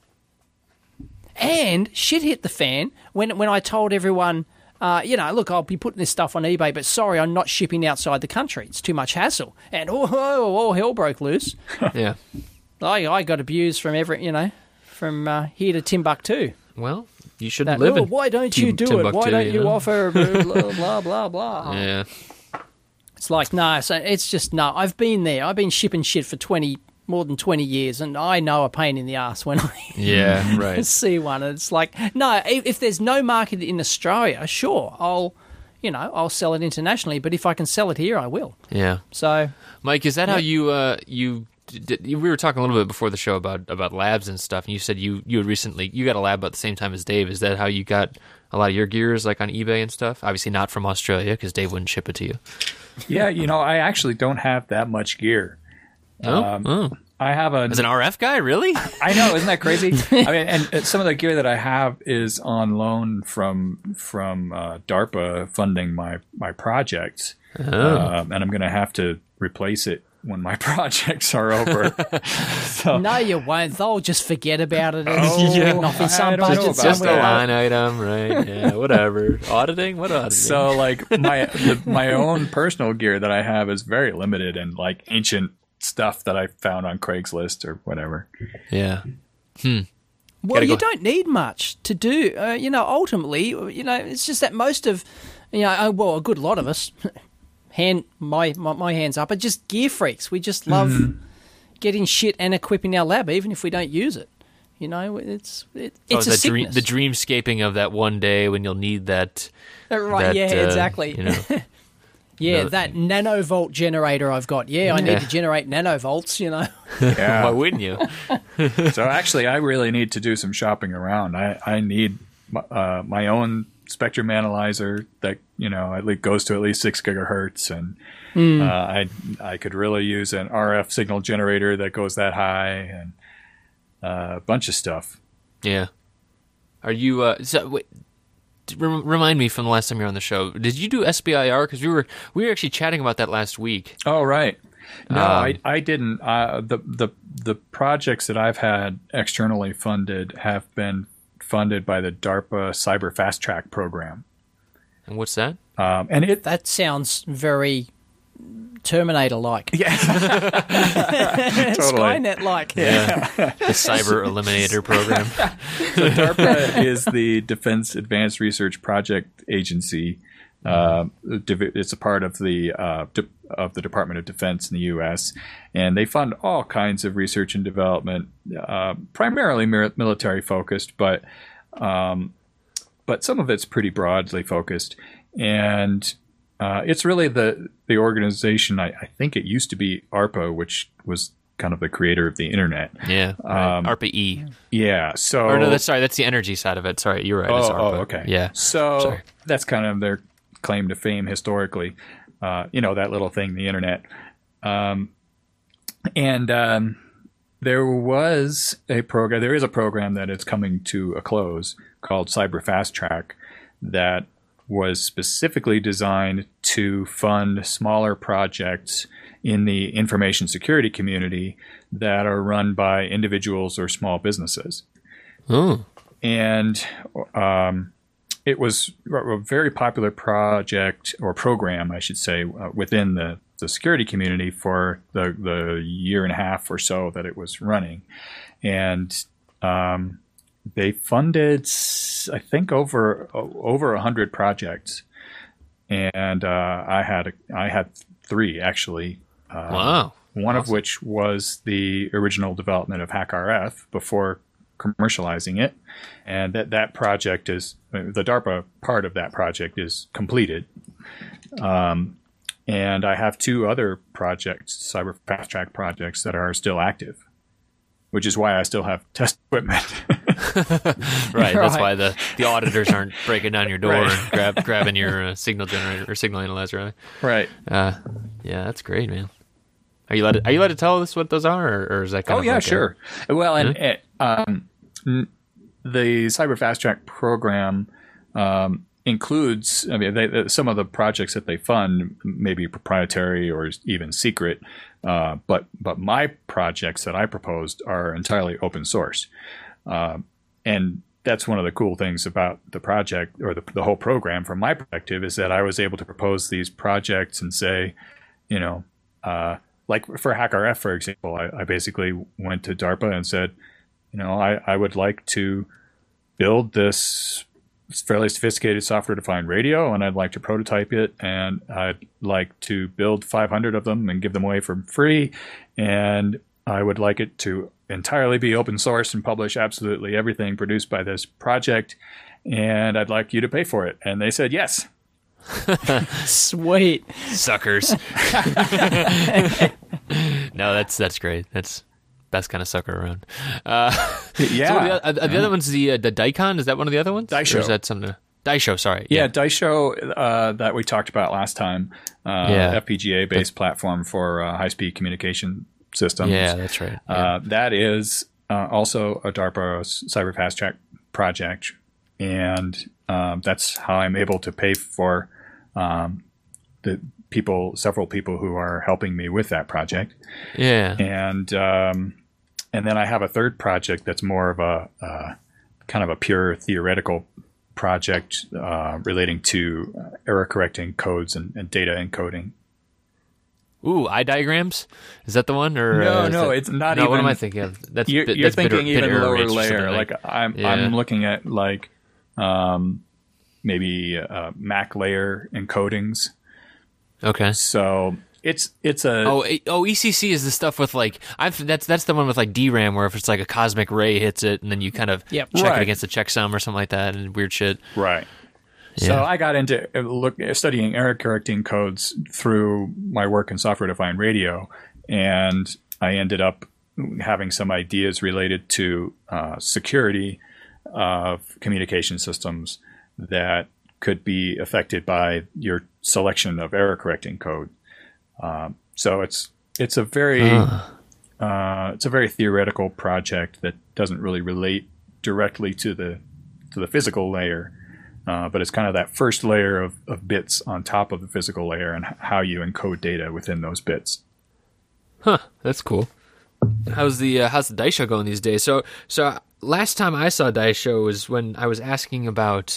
[SPEAKER 2] And shit hit the fan when when I told everyone, uh, you know, look, I'll be putting this stuff on eBay, but sorry, I'm not shipping outside the country. It's too much hassle. And oh, oh, oh hell broke loose.
[SPEAKER 1] Yeah.
[SPEAKER 2] I I got abused from every, you know, from uh, here to Timbuktu.
[SPEAKER 1] Well, you should
[SPEAKER 2] That,
[SPEAKER 1] live
[SPEAKER 2] oh,
[SPEAKER 1] in
[SPEAKER 2] why don't you
[SPEAKER 1] Tim-
[SPEAKER 2] do
[SPEAKER 1] Timbuktu,
[SPEAKER 2] it? Why don't you,
[SPEAKER 1] know?
[SPEAKER 2] offer blah, blah, blah, blah.
[SPEAKER 1] Yeah.
[SPEAKER 2] It's like, no, so it's just, no, I've been there. I've been shipping shit for twenty, more than twenty years, and I know a pain in the ass when I
[SPEAKER 1] Yeah, right.
[SPEAKER 2] see one. And it's like, no, if, if there's no market in Australia, sure, I'll, you know, I'll sell it internationally, but if I can sell it here, I will.
[SPEAKER 1] Yeah.
[SPEAKER 2] So,
[SPEAKER 1] Mike, is that how you, uh, you, did, we were talking a little bit before the show about, about labs and stuff, and you said you, you had recently, you got a lab about the same time as Dave. Is that how you got a lot of your gears, like on eBay and stuff? Obviously not from Australia, because Dave wouldn't ship it to you.
[SPEAKER 3] Yeah, you know, I actually don't have that much gear.
[SPEAKER 1] Oh,
[SPEAKER 3] Um,
[SPEAKER 1] oh.
[SPEAKER 3] I have a.
[SPEAKER 1] As an R F guy, really?
[SPEAKER 3] I know, isn't that crazy? I mean, and uh, some of the gear that I have is on loan from from uh, DARPA funding my my projects,
[SPEAKER 1] Oh.
[SPEAKER 3] um, and I'm going to have to replace it when my projects are over. so,
[SPEAKER 2] no, you won't. They'll just forget about it and
[SPEAKER 3] Oh,
[SPEAKER 2] it's written off in
[SPEAKER 3] I
[SPEAKER 2] some
[SPEAKER 3] don't know
[SPEAKER 2] budget
[SPEAKER 3] about
[SPEAKER 1] Just a
[SPEAKER 2] somewhere.
[SPEAKER 1] line item, right? Yeah, whatever. Auditing? What auditing?
[SPEAKER 3] so like my the, my own personal gear that I have is very limited and like ancient stuff that I found on Craigslist or whatever.
[SPEAKER 1] yeah.
[SPEAKER 2] Well,
[SPEAKER 1] Gotta
[SPEAKER 2] you
[SPEAKER 1] go-
[SPEAKER 2] don't need much to do. Uh, you know, ultimately, you know, it's just that most of, you know, uh, well, a good lot of us, hand my, my my hands up, are just gear freaks. We just love
[SPEAKER 3] Mm-hmm.
[SPEAKER 2] getting shit and equipping our lab, even if we don't use it. You know, it's it,
[SPEAKER 1] Oh,
[SPEAKER 2] it's a
[SPEAKER 1] the dream,
[SPEAKER 2] sickness.
[SPEAKER 1] the dreamscaping of that one day when you'll need that.
[SPEAKER 2] Uh, right?
[SPEAKER 1] that,
[SPEAKER 2] yeah,
[SPEAKER 1] uh,
[SPEAKER 2] exactly.
[SPEAKER 1] You know,
[SPEAKER 2] yeah,
[SPEAKER 1] no-
[SPEAKER 2] that nanovolt generator I've got. Yeah, I
[SPEAKER 1] Yeah.
[SPEAKER 2] need to generate nanovolts. You know.
[SPEAKER 1] why
[SPEAKER 3] Yeah.
[SPEAKER 1] wouldn't you?
[SPEAKER 3] So actually, I really need to do some shopping around. I I need uh, my own spectrum analyzer that you know at least goes to at least six gigahertz, and uh, I I could really use an R F signal generator that goes that high, and uh, a bunch of stuff.
[SPEAKER 1] Yeah. Are you? Uh, so, wait, d- rem- remind me from the last time you were on the show. Did you do S B I R? Because we were we were actually chatting about that last week.
[SPEAKER 3] Oh right. No,
[SPEAKER 1] Um,
[SPEAKER 3] I I didn't. Uh, the the the projects that I've had externally funded have been funded by the DARPA Cyber Fast Track program,
[SPEAKER 1] And what's that?
[SPEAKER 3] um, and it
[SPEAKER 2] That sounds very Terminator-like.
[SPEAKER 3] yeah totally.
[SPEAKER 2] Skynet-like.
[SPEAKER 1] Yeah. The Cyber Eliminator program.
[SPEAKER 3] So DARPA is the Defense Advanced Research Project Agency. Uh, div- it's a part of the uh, de- of the Department of Defense in the U S, and they fund all kinds of research and development, uh, primarily mir- military focused, but um, but some of it's pretty broadly focused. And uh, it's really the the organization. I, I think it used to be ARPA, which was kind of the creator of the internet.
[SPEAKER 1] Yeah. Right.
[SPEAKER 3] Um,
[SPEAKER 1] ARPA E.
[SPEAKER 3] Yeah. So
[SPEAKER 1] Or no, that's sorry. That's the energy side of it. Sorry, you're right.
[SPEAKER 3] Oh,
[SPEAKER 1] it's
[SPEAKER 3] oh,
[SPEAKER 1] ARPA.
[SPEAKER 3] okay.
[SPEAKER 1] Yeah.
[SPEAKER 3] So
[SPEAKER 1] Sorry.
[SPEAKER 3] that's kind of their claim to fame historically. Uh, you know, that little thing, the internet. Um, and um, there was a program, there is a program that is coming to a close called Cyber Fast Track that was specifically designed to fund smaller projects in the information security community that are run by individuals or small businesses.
[SPEAKER 1] Oh.
[SPEAKER 3] And um, it was a very popular project or program, I should say, uh, within the, the security community for the, the year and a half or so that it was running. And um, they funded, I think, over over a hundred projects. And uh, I had a, I had three actually. Uh,
[SPEAKER 1] Wow.
[SPEAKER 3] One of
[SPEAKER 1] Awesome.
[SPEAKER 3] which was the original development of HackRF before commercializing it. And that, that project is, the DARPA part of that project is completed. Um, and I have two other projects, cyber fast track projects, that are still active, which is why I still have test equipment.
[SPEAKER 1] Right, that's
[SPEAKER 2] Right.
[SPEAKER 1] why the, the auditors aren't breaking down your door
[SPEAKER 3] Right.
[SPEAKER 1] and grab, grabbing your uh, signal generator or signal analyzer.
[SPEAKER 3] Right.
[SPEAKER 1] Uh, yeah, that's great, man. Are you allowed to, are you allowed to tell us what those are, or, or is that kind
[SPEAKER 3] Oh,
[SPEAKER 1] of
[SPEAKER 3] yeah,
[SPEAKER 1] like a-
[SPEAKER 3] sure. Well, and it, um, n- the Cyber Fast Track program um, includes, I mean, they, some of the projects that they fund may be proprietary or even secret, uh, but but my projects that I proposed are entirely open source. Uh, and that's one of the cool things about the project, or the, the whole program from my perspective, is that I was able to propose these projects and say, you know, uh, like for HackRF, for example, I, I basically went to DARPA and said, you know, I, I would like to build this fairly sophisticated software-defined radio, and I'd like to prototype it, and I'd like to build five hundred of them and give them away for free, and I would like it to entirely be open source and publish absolutely everything produced by this project, and I'd like you to pay for it. And they said yes.
[SPEAKER 2] Sweet.
[SPEAKER 1] suckers. No, that's that's great. That's best kind of sucker around. Uh,
[SPEAKER 3] Yeah.
[SPEAKER 1] So the, uh, the other one's the uh, the Daikon. Is that one of the other ones?
[SPEAKER 3] Daisho.
[SPEAKER 1] Or is that something? Daisho. Sorry.
[SPEAKER 3] Yeah, Daisho, uh, that we talked about last time, uh,
[SPEAKER 1] Yeah.
[SPEAKER 3] F P G A-based platform for uh, high-speed communication systems.
[SPEAKER 1] Yeah, that's right. Yeah.
[SPEAKER 3] Uh, that is uh, also a DARPA Cyber Fast Track project, and um, that's how I'm able to pay for um, the people, several people who are helping me with that project.
[SPEAKER 1] yeah.
[SPEAKER 3] And um, and then I have a third project that's more of a uh, kind of a pure theoretical project uh, relating to error correcting codes and, and data encoding.
[SPEAKER 1] Ooh, eye diagrams. Is that the one? Or
[SPEAKER 3] No,
[SPEAKER 1] uh, is
[SPEAKER 3] no,
[SPEAKER 1] that-
[SPEAKER 3] it's not
[SPEAKER 1] no,
[SPEAKER 3] even.
[SPEAKER 1] what am I thinking of? That's
[SPEAKER 3] You're,
[SPEAKER 1] bit-
[SPEAKER 3] you're
[SPEAKER 1] that's bit-
[SPEAKER 3] thinking
[SPEAKER 1] bit
[SPEAKER 3] even
[SPEAKER 1] error
[SPEAKER 3] lower
[SPEAKER 1] rates or
[SPEAKER 3] layer.
[SPEAKER 1] something
[SPEAKER 3] Like I'm,
[SPEAKER 1] Yeah.
[SPEAKER 3] I'm looking at like um, maybe uh, Mac layer encodings.
[SPEAKER 1] Okay.
[SPEAKER 3] So it's it's a
[SPEAKER 1] Oh, it- oh, E C C is the stuff with like I've that's that's the one with like D RAM where if it's like a cosmic ray hits it and then you kind of
[SPEAKER 2] Yep.
[SPEAKER 1] check
[SPEAKER 3] Right.
[SPEAKER 1] it against a checksum or something like that and weird shit.
[SPEAKER 3] right.
[SPEAKER 1] Yeah.
[SPEAKER 3] So I got into uh, look studying error correcting codes through my work in software defined radio, and I ended up having some ideas related to uh, security of communication systems that could be affected by your selection of error correcting code. Um, so it's it's a very uh, it's a very theoretical project that doesn't really relate directly to the to the physical layer, uh, but it's kind of that first layer of, of bits on top of the physical layer and h- how you encode data within those bits.
[SPEAKER 1] Huh, that's cool. How's the uh, how's the Daisho going these days? So so last time I saw Daisho was when I was asking about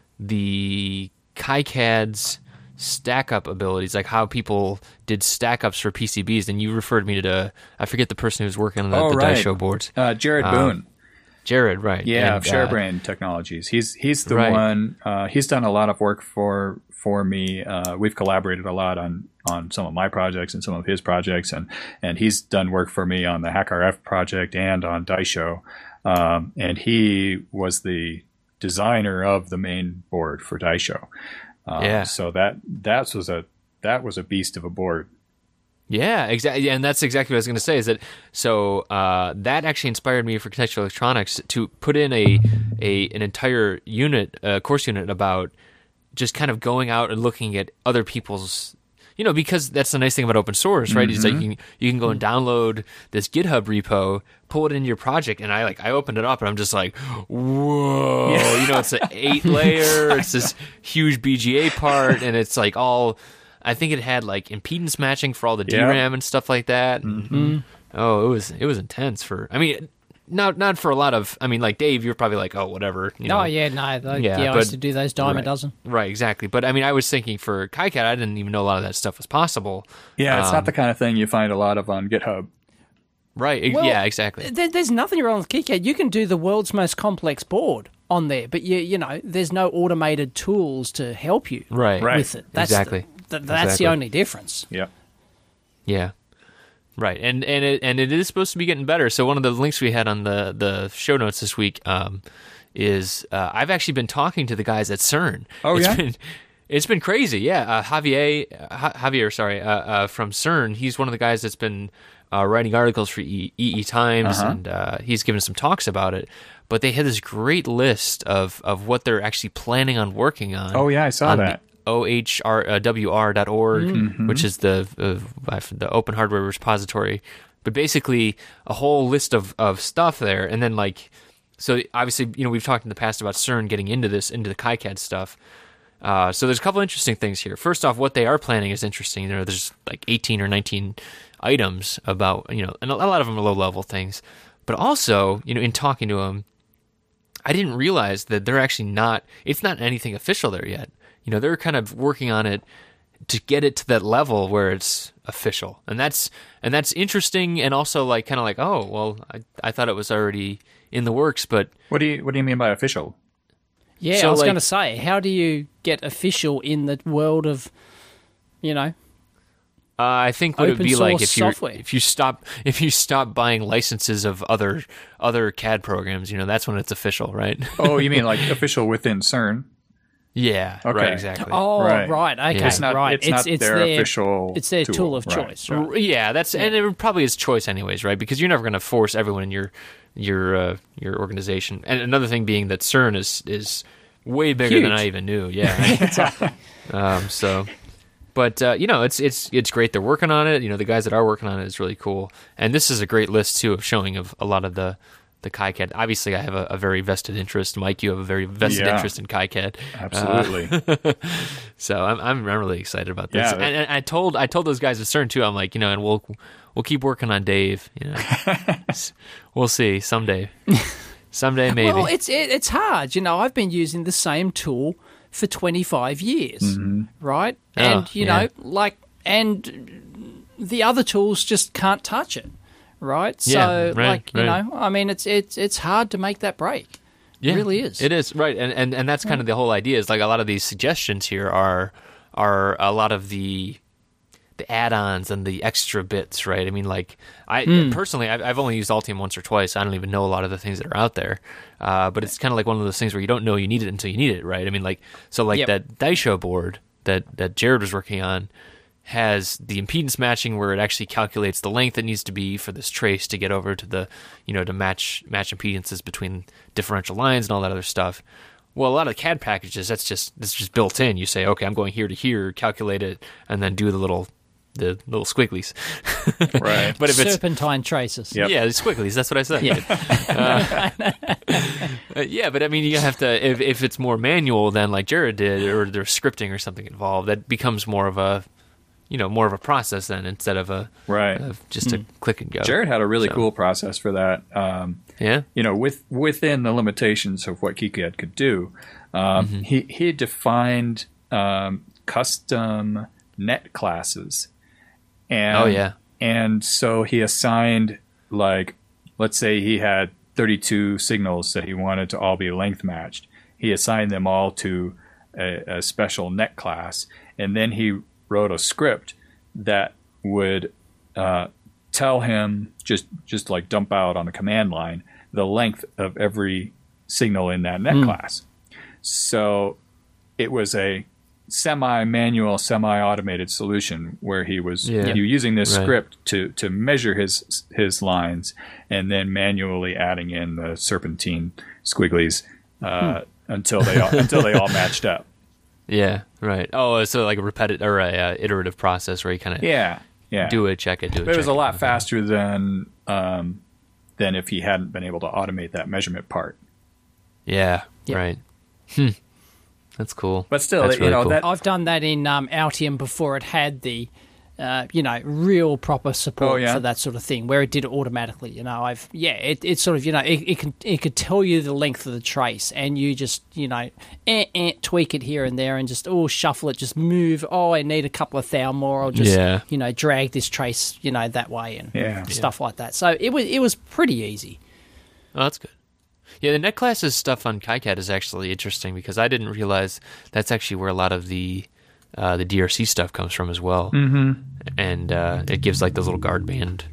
[SPEAKER 1] the KiCad's stack up abilities, like how people did stack ups for P C Bs, and you referred me to the, I forget the person who was working on the,
[SPEAKER 3] Oh,
[SPEAKER 1] the
[SPEAKER 3] right.
[SPEAKER 1] Daisho boards.
[SPEAKER 3] Uh, Jared
[SPEAKER 1] Um,
[SPEAKER 3] Boone.
[SPEAKER 1] Jared, right?
[SPEAKER 3] Yeah,
[SPEAKER 1] And,
[SPEAKER 3] of
[SPEAKER 1] uh,
[SPEAKER 3] ShareBrain Technologies. He's he's the
[SPEAKER 1] Right.
[SPEAKER 3] one. Uh, he's done a lot of work for for me. Uh, we've collaborated a lot on on some of my projects and some of his projects, and and he's done work for me on the HackRF project and on Daisho. Um, and he was the designer of the main board for Daisho. Uh,
[SPEAKER 1] Yeah.
[SPEAKER 3] So that that was a that was a beast of a board.
[SPEAKER 1] Yeah, exactly, and that's exactly what I was going to say. Is that so? Uh, that actually inspired me for contextual electronics to put in a a an entire unit, uh, course unit about just kind of going out and looking at other people's, you know, because that's the nice thing about open source, right? Is like you can, you can go and download this GitHub repo, pull it into your project, and I like I opened it up and I'm just like, whoa, you know, it's an eight layer, it's this huge B G A part, and it's like all. I think it had like impedance matching for all the
[SPEAKER 3] Yeah.
[SPEAKER 1] D RAM and stuff like that. And, oh, it was it was intense for. I mean, not not for a lot of. I mean, like Dave, you're probably like, oh, whatever. You know?
[SPEAKER 2] Oh, yeah, no. Like,
[SPEAKER 1] Yeah,
[SPEAKER 2] yeah, I
[SPEAKER 1] but-
[SPEAKER 2] used to do those dime a
[SPEAKER 3] Right.
[SPEAKER 2] dozen.
[SPEAKER 1] Right, exactly. But I mean, I was thinking for KiCad, I didn't even know a lot of that stuff was possible.
[SPEAKER 3] Yeah, it's
[SPEAKER 1] Um,
[SPEAKER 3] not the kind of thing you find a lot of on GitHub.
[SPEAKER 1] Right. ex-
[SPEAKER 2] Well,
[SPEAKER 1] yeah. Exactly.
[SPEAKER 2] There, there's nothing wrong with KiCad. You can do the world's most complex board on there, but you you know, there's no automated tools to help you
[SPEAKER 1] Right.
[SPEAKER 3] Right.
[SPEAKER 2] with it. That's
[SPEAKER 1] Exactly.
[SPEAKER 2] The, th- that's
[SPEAKER 1] Exactly.
[SPEAKER 2] the only difference.
[SPEAKER 3] Yeah.
[SPEAKER 1] Yeah. Right, and and it and it is supposed to be getting better. So one of the links we had on the, the show notes this week um, is uh, I've actually been talking to the guys at CERN.
[SPEAKER 3] Oh
[SPEAKER 1] it's
[SPEAKER 3] yeah,
[SPEAKER 1] been, it's been crazy. Yeah, uh, Javier uh, Javier, sorry, uh, uh, from CERN. He's one of the guys that's been uh, writing articles for E E Times,
[SPEAKER 3] Uh-huh.
[SPEAKER 1] and uh, he's given some talks about it. But they had this great list of of what they're actually planning on working on.
[SPEAKER 3] oh yeah, I saw
[SPEAKER 1] on
[SPEAKER 3] that.
[SPEAKER 1] O H R W R dot org,
[SPEAKER 3] Mm-hmm.
[SPEAKER 1] which is the uh, the Open Hardware Repository. But basically, a whole list of, of stuff there. And then, like, so obviously, you know, we've talked in the past about CERN getting into this, into the KiCad stuff. Uh, so there's a couple interesting things here. First off, what they are planning is interesting. You know, there's like eighteen or nineteen items about, you know, and a lot of them are low-level things. But also, you know, in talking to them, I didn't realize that they're actually not, it's not anything official there yet. You know, they're kind of working on it to get it to that level where it's official. And that's and that's interesting, and also like kind of like, oh, well, I, I thought it was already in the works, but
[SPEAKER 3] What do you What do you mean by official?
[SPEAKER 2] Yeah,
[SPEAKER 1] So,
[SPEAKER 2] I was
[SPEAKER 1] like-
[SPEAKER 2] going to say, how do you get official in the world of, you know,
[SPEAKER 1] Uh, I think what it would
[SPEAKER 2] Open
[SPEAKER 1] be like
[SPEAKER 2] source
[SPEAKER 1] if you
[SPEAKER 2] software.
[SPEAKER 1] if you stop if you stop buying licenses of other other C A D programs, you know, that's when it's official, right?
[SPEAKER 3] Oh, you mean like official within CERN?
[SPEAKER 1] yeah,
[SPEAKER 3] Okay.
[SPEAKER 1] right, exactly.
[SPEAKER 2] oh, right,
[SPEAKER 3] Right.
[SPEAKER 2] okay,
[SPEAKER 1] It's
[SPEAKER 3] not-
[SPEAKER 2] right.
[SPEAKER 3] it's not their official
[SPEAKER 2] It's their tool,
[SPEAKER 3] tool,
[SPEAKER 2] of
[SPEAKER 3] right.
[SPEAKER 2] choice, right?
[SPEAKER 1] R- Yeah, that's and it probably is choice anyways, right? Because you're never going to force everyone in your your uh, your organization. And another thing being that CERN is is way bigger than
[SPEAKER 2] Huge.
[SPEAKER 1] I even knew. Yeah, um, so. But uh, you know, it's it's it's great they're working on it. You know, the guys that are working on it is really cool. And this is a great list too of showing of a lot of the the KiCad. Obviously, I have a, a very vested interest. Mike, you have a very vested
[SPEAKER 3] Yeah.
[SPEAKER 1] interest in KiCad.
[SPEAKER 3] Absolutely.
[SPEAKER 1] Uh, so I'm I'm I'm really excited about this.
[SPEAKER 3] Yeah, that-
[SPEAKER 1] and, and I told I told those guys at CERN too. I'm like, you know, and we'll we'll keep working on Dave. You know, S- we'll see someday. Someday maybe.
[SPEAKER 2] Well, it's it, it's hard. You know, I've been using the same tool for twenty-five years, right? And
[SPEAKER 1] Oh,
[SPEAKER 2] you
[SPEAKER 1] yeah.
[SPEAKER 2] know, like, and the other tools just can't touch it, right? So,
[SPEAKER 1] Yeah, right,
[SPEAKER 2] like, you
[SPEAKER 1] right.
[SPEAKER 2] know, I mean, it's it's it's hard to make that break.
[SPEAKER 1] Yeah,
[SPEAKER 2] It really is.
[SPEAKER 1] It is right, and and and that's kind of the whole idea. Is like a lot of these suggestions here are are a lot of the the add-ons and the extra bits, right? I mean, like I personally, I've, I've only used Altium once or twice. I don't even know a lot of the things that are out there, uh, but it's kind of like one of those things where you don't know you need it until you need it, right? I mean, like so, like
[SPEAKER 2] Yep.
[SPEAKER 1] that Daisho board that that Jared was working on has the impedance matching where it actually calculates the length it needs to be for this trace to get over to the, you know, to match match impedances between differential lines and all that other stuff. Well, a lot of C A D packages, that's just that's just built in. You say, okay, I'm going here to here, calculate it, and then do the little the little squigglies.
[SPEAKER 3] Right.
[SPEAKER 1] But if it's
[SPEAKER 2] Serpentine traces.
[SPEAKER 3] Yep.
[SPEAKER 1] yeah, the squigglies. That's what I said.
[SPEAKER 2] Yeah.
[SPEAKER 1] Uh, yeah, but I mean, you have to if if it's more manual than like Jared did, or there's scripting or something involved, that becomes more of a, you know, more of a process then instead of a
[SPEAKER 3] Right.
[SPEAKER 1] of just a click and go.
[SPEAKER 3] Jared had a really
[SPEAKER 1] So-
[SPEAKER 3] cool process for that. Um,
[SPEAKER 1] Yeah.
[SPEAKER 3] you know, with within the limitations of what KiCad could do, um,
[SPEAKER 1] Mm-hmm.
[SPEAKER 3] he he defined um, custom net classes. And,
[SPEAKER 1] Oh, yeah.
[SPEAKER 3] And so he assigned, like, let's say he had thirty-two signals that he wanted to all be length matched. He assigned them all to a, a special net class, and then he wrote a script that would uh, tell him just just like dump out on the command line the length of every signal in that net class. So it was a semi-manual, semi-automated solution where he was
[SPEAKER 1] Yeah.
[SPEAKER 3] you using this
[SPEAKER 1] Right.
[SPEAKER 3] script to to measure his his lines and then manually adding in the serpentine squigglies uh, until they all, until they all matched up.
[SPEAKER 1] Yeah. Right. Oh, so like a repetitive or a uh, iterative process where you kind of
[SPEAKER 3] Yeah, yeah.
[SPEAKER 1] do it, check it, do it.
[SPEAKER 3] But it was
[SPEAKER 1] check
[SPEAKER 3] a lot
[SPEAKER 1] Okay.
[SPEAKER 3] faster than um, than if he hadn't been able to automate that measurement part.
[SPEAKER 1] Yeah.
[SPEAKER 2] Yep.
[SPEAKER 1] Right. Hmm. That's cool.
[SPEAKER 3] But still,
[SPEAKER 1] That's
[SPEAKER 3] you
[SPEAKER 1] really
[SPEAKER 3] know
[SPEAKER 1] cool.
[SPEAKER 3] that
[SPEAKER 2] I've done that in um, Altium before it had the, uh, you know, real proper support
[SPEAKER 3] Oh, yeah?
[SPEAKER 2] for that sort of thing, where it did it automatically. You know, I've yeah, it, it's sort of you know, it, it can it could tell you the length of the trace, and you just you know, eh, eh, tweak it here and there, and just oh shuffle it, just move. Oh, I need a couple of thou more. I'll just
[SPEAKER 1] Yeah.
[SPEAKER 2] you know drag this trace you know that way and
[SPEAKER 3] Yeah.
[SPEAKER 2] stuff like that. So it was it was pretty easy.
[SPEAKER 1] Oh, that's good. Yeah, the net classes stuff on KiCad is actually interesting because I didn't realize that's actually where a lot of the uh, the D R C stuff comes from as well. Mm-hmm. And uh, it gives like those little guard band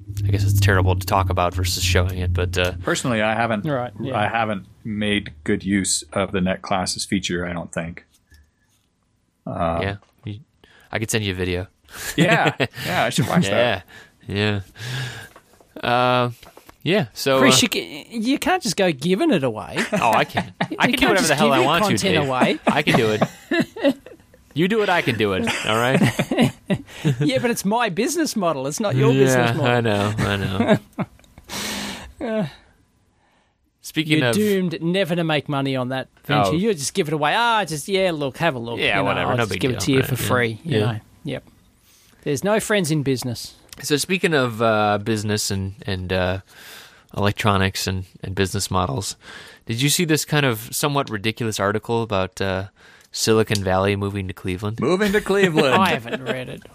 [SPEAKER 1] I guess it's terrible to talk about versus showing it, but uh,
[SPEAKER 3] personally, I haven't.
[SPEAKER 2] Right, yeah.
[SPEAKER 3] I haven't made good use of the Net Classes feature. I don't think. Uh,
[SPEAKER 1] yeah, you, I could send you a video.
[SPEAKER 3] Yeah, yeah, I should watch that.
[SPEAKER 1] Yeah, yeah, uh, yeah. So,
[SPEAKER 2] Chris,
[SPEAKER 1] uh,
[SPEAKER 2] you, ca- you can't just go giving it away.
[SPEAKER 1] oh, I can. I
[SPEAKER 2] You
[SPEAKER 1] can do
[SPEAKER 2] can't
[SPEAKER 1] whatever
[SPEAKER 2] just
[SPEAKER 1] the hell
[SPEAKER 2] give
[SPEAKER 1] I
[SPEAKER 2] your
[SPEAKER 1] want to.
[SPEAKER 2] content
[SPEAKER 1] Dave.
[SPEAKER 2] away.
[SPEAKER 1] I can do it. You do it. I can do it. All right.
[SPEAKER 2] Yeah, but it's my business model. It's not your business
[SPEAKER 1] Yeah,
[SPEAKER 2] model.
[SPEAKER 1] I know. I know. Speaking
[SPEAKER 2] You're
[SPEAKER 1] of,
[SPEAKER 2] doomed never to make money on that venture.
[SPEAKER 1] Oh.
[SPEAKER 2] You just give it away. Ah, just yeah, look, have a look.
[SPEAKER 1] Yeah,
[SPEAKER 2] you know,
[SPEAKER 1] whatever,
[SPEAKER 2] I'll
[SPEAKER 1] no
[SPEAKER 2] just
[SPEAKER 1] big
[SPEAKER 2] give
[SPEAKER 1] deal,
[SPEAKER 2] it to you
[SPEAKER 1] right,
[SPEAKER 2] for
[SPEAKER 1] yeah.
[SPEAKER 2] free. You
[SPEAKER 1] Yeah.
[SPEAKER 2] know. Yep. There's no friends in business.
[SPEAKER 1] so speaking of uh, business and and uh, electronics and, and business models, did you see this kind of somewhat ridiculous article about uh, Silicon Valley moving to Cleveland?
[SPEAKER 3] Moving to Cleveland.
[SPEAKER 2] I haven't read it.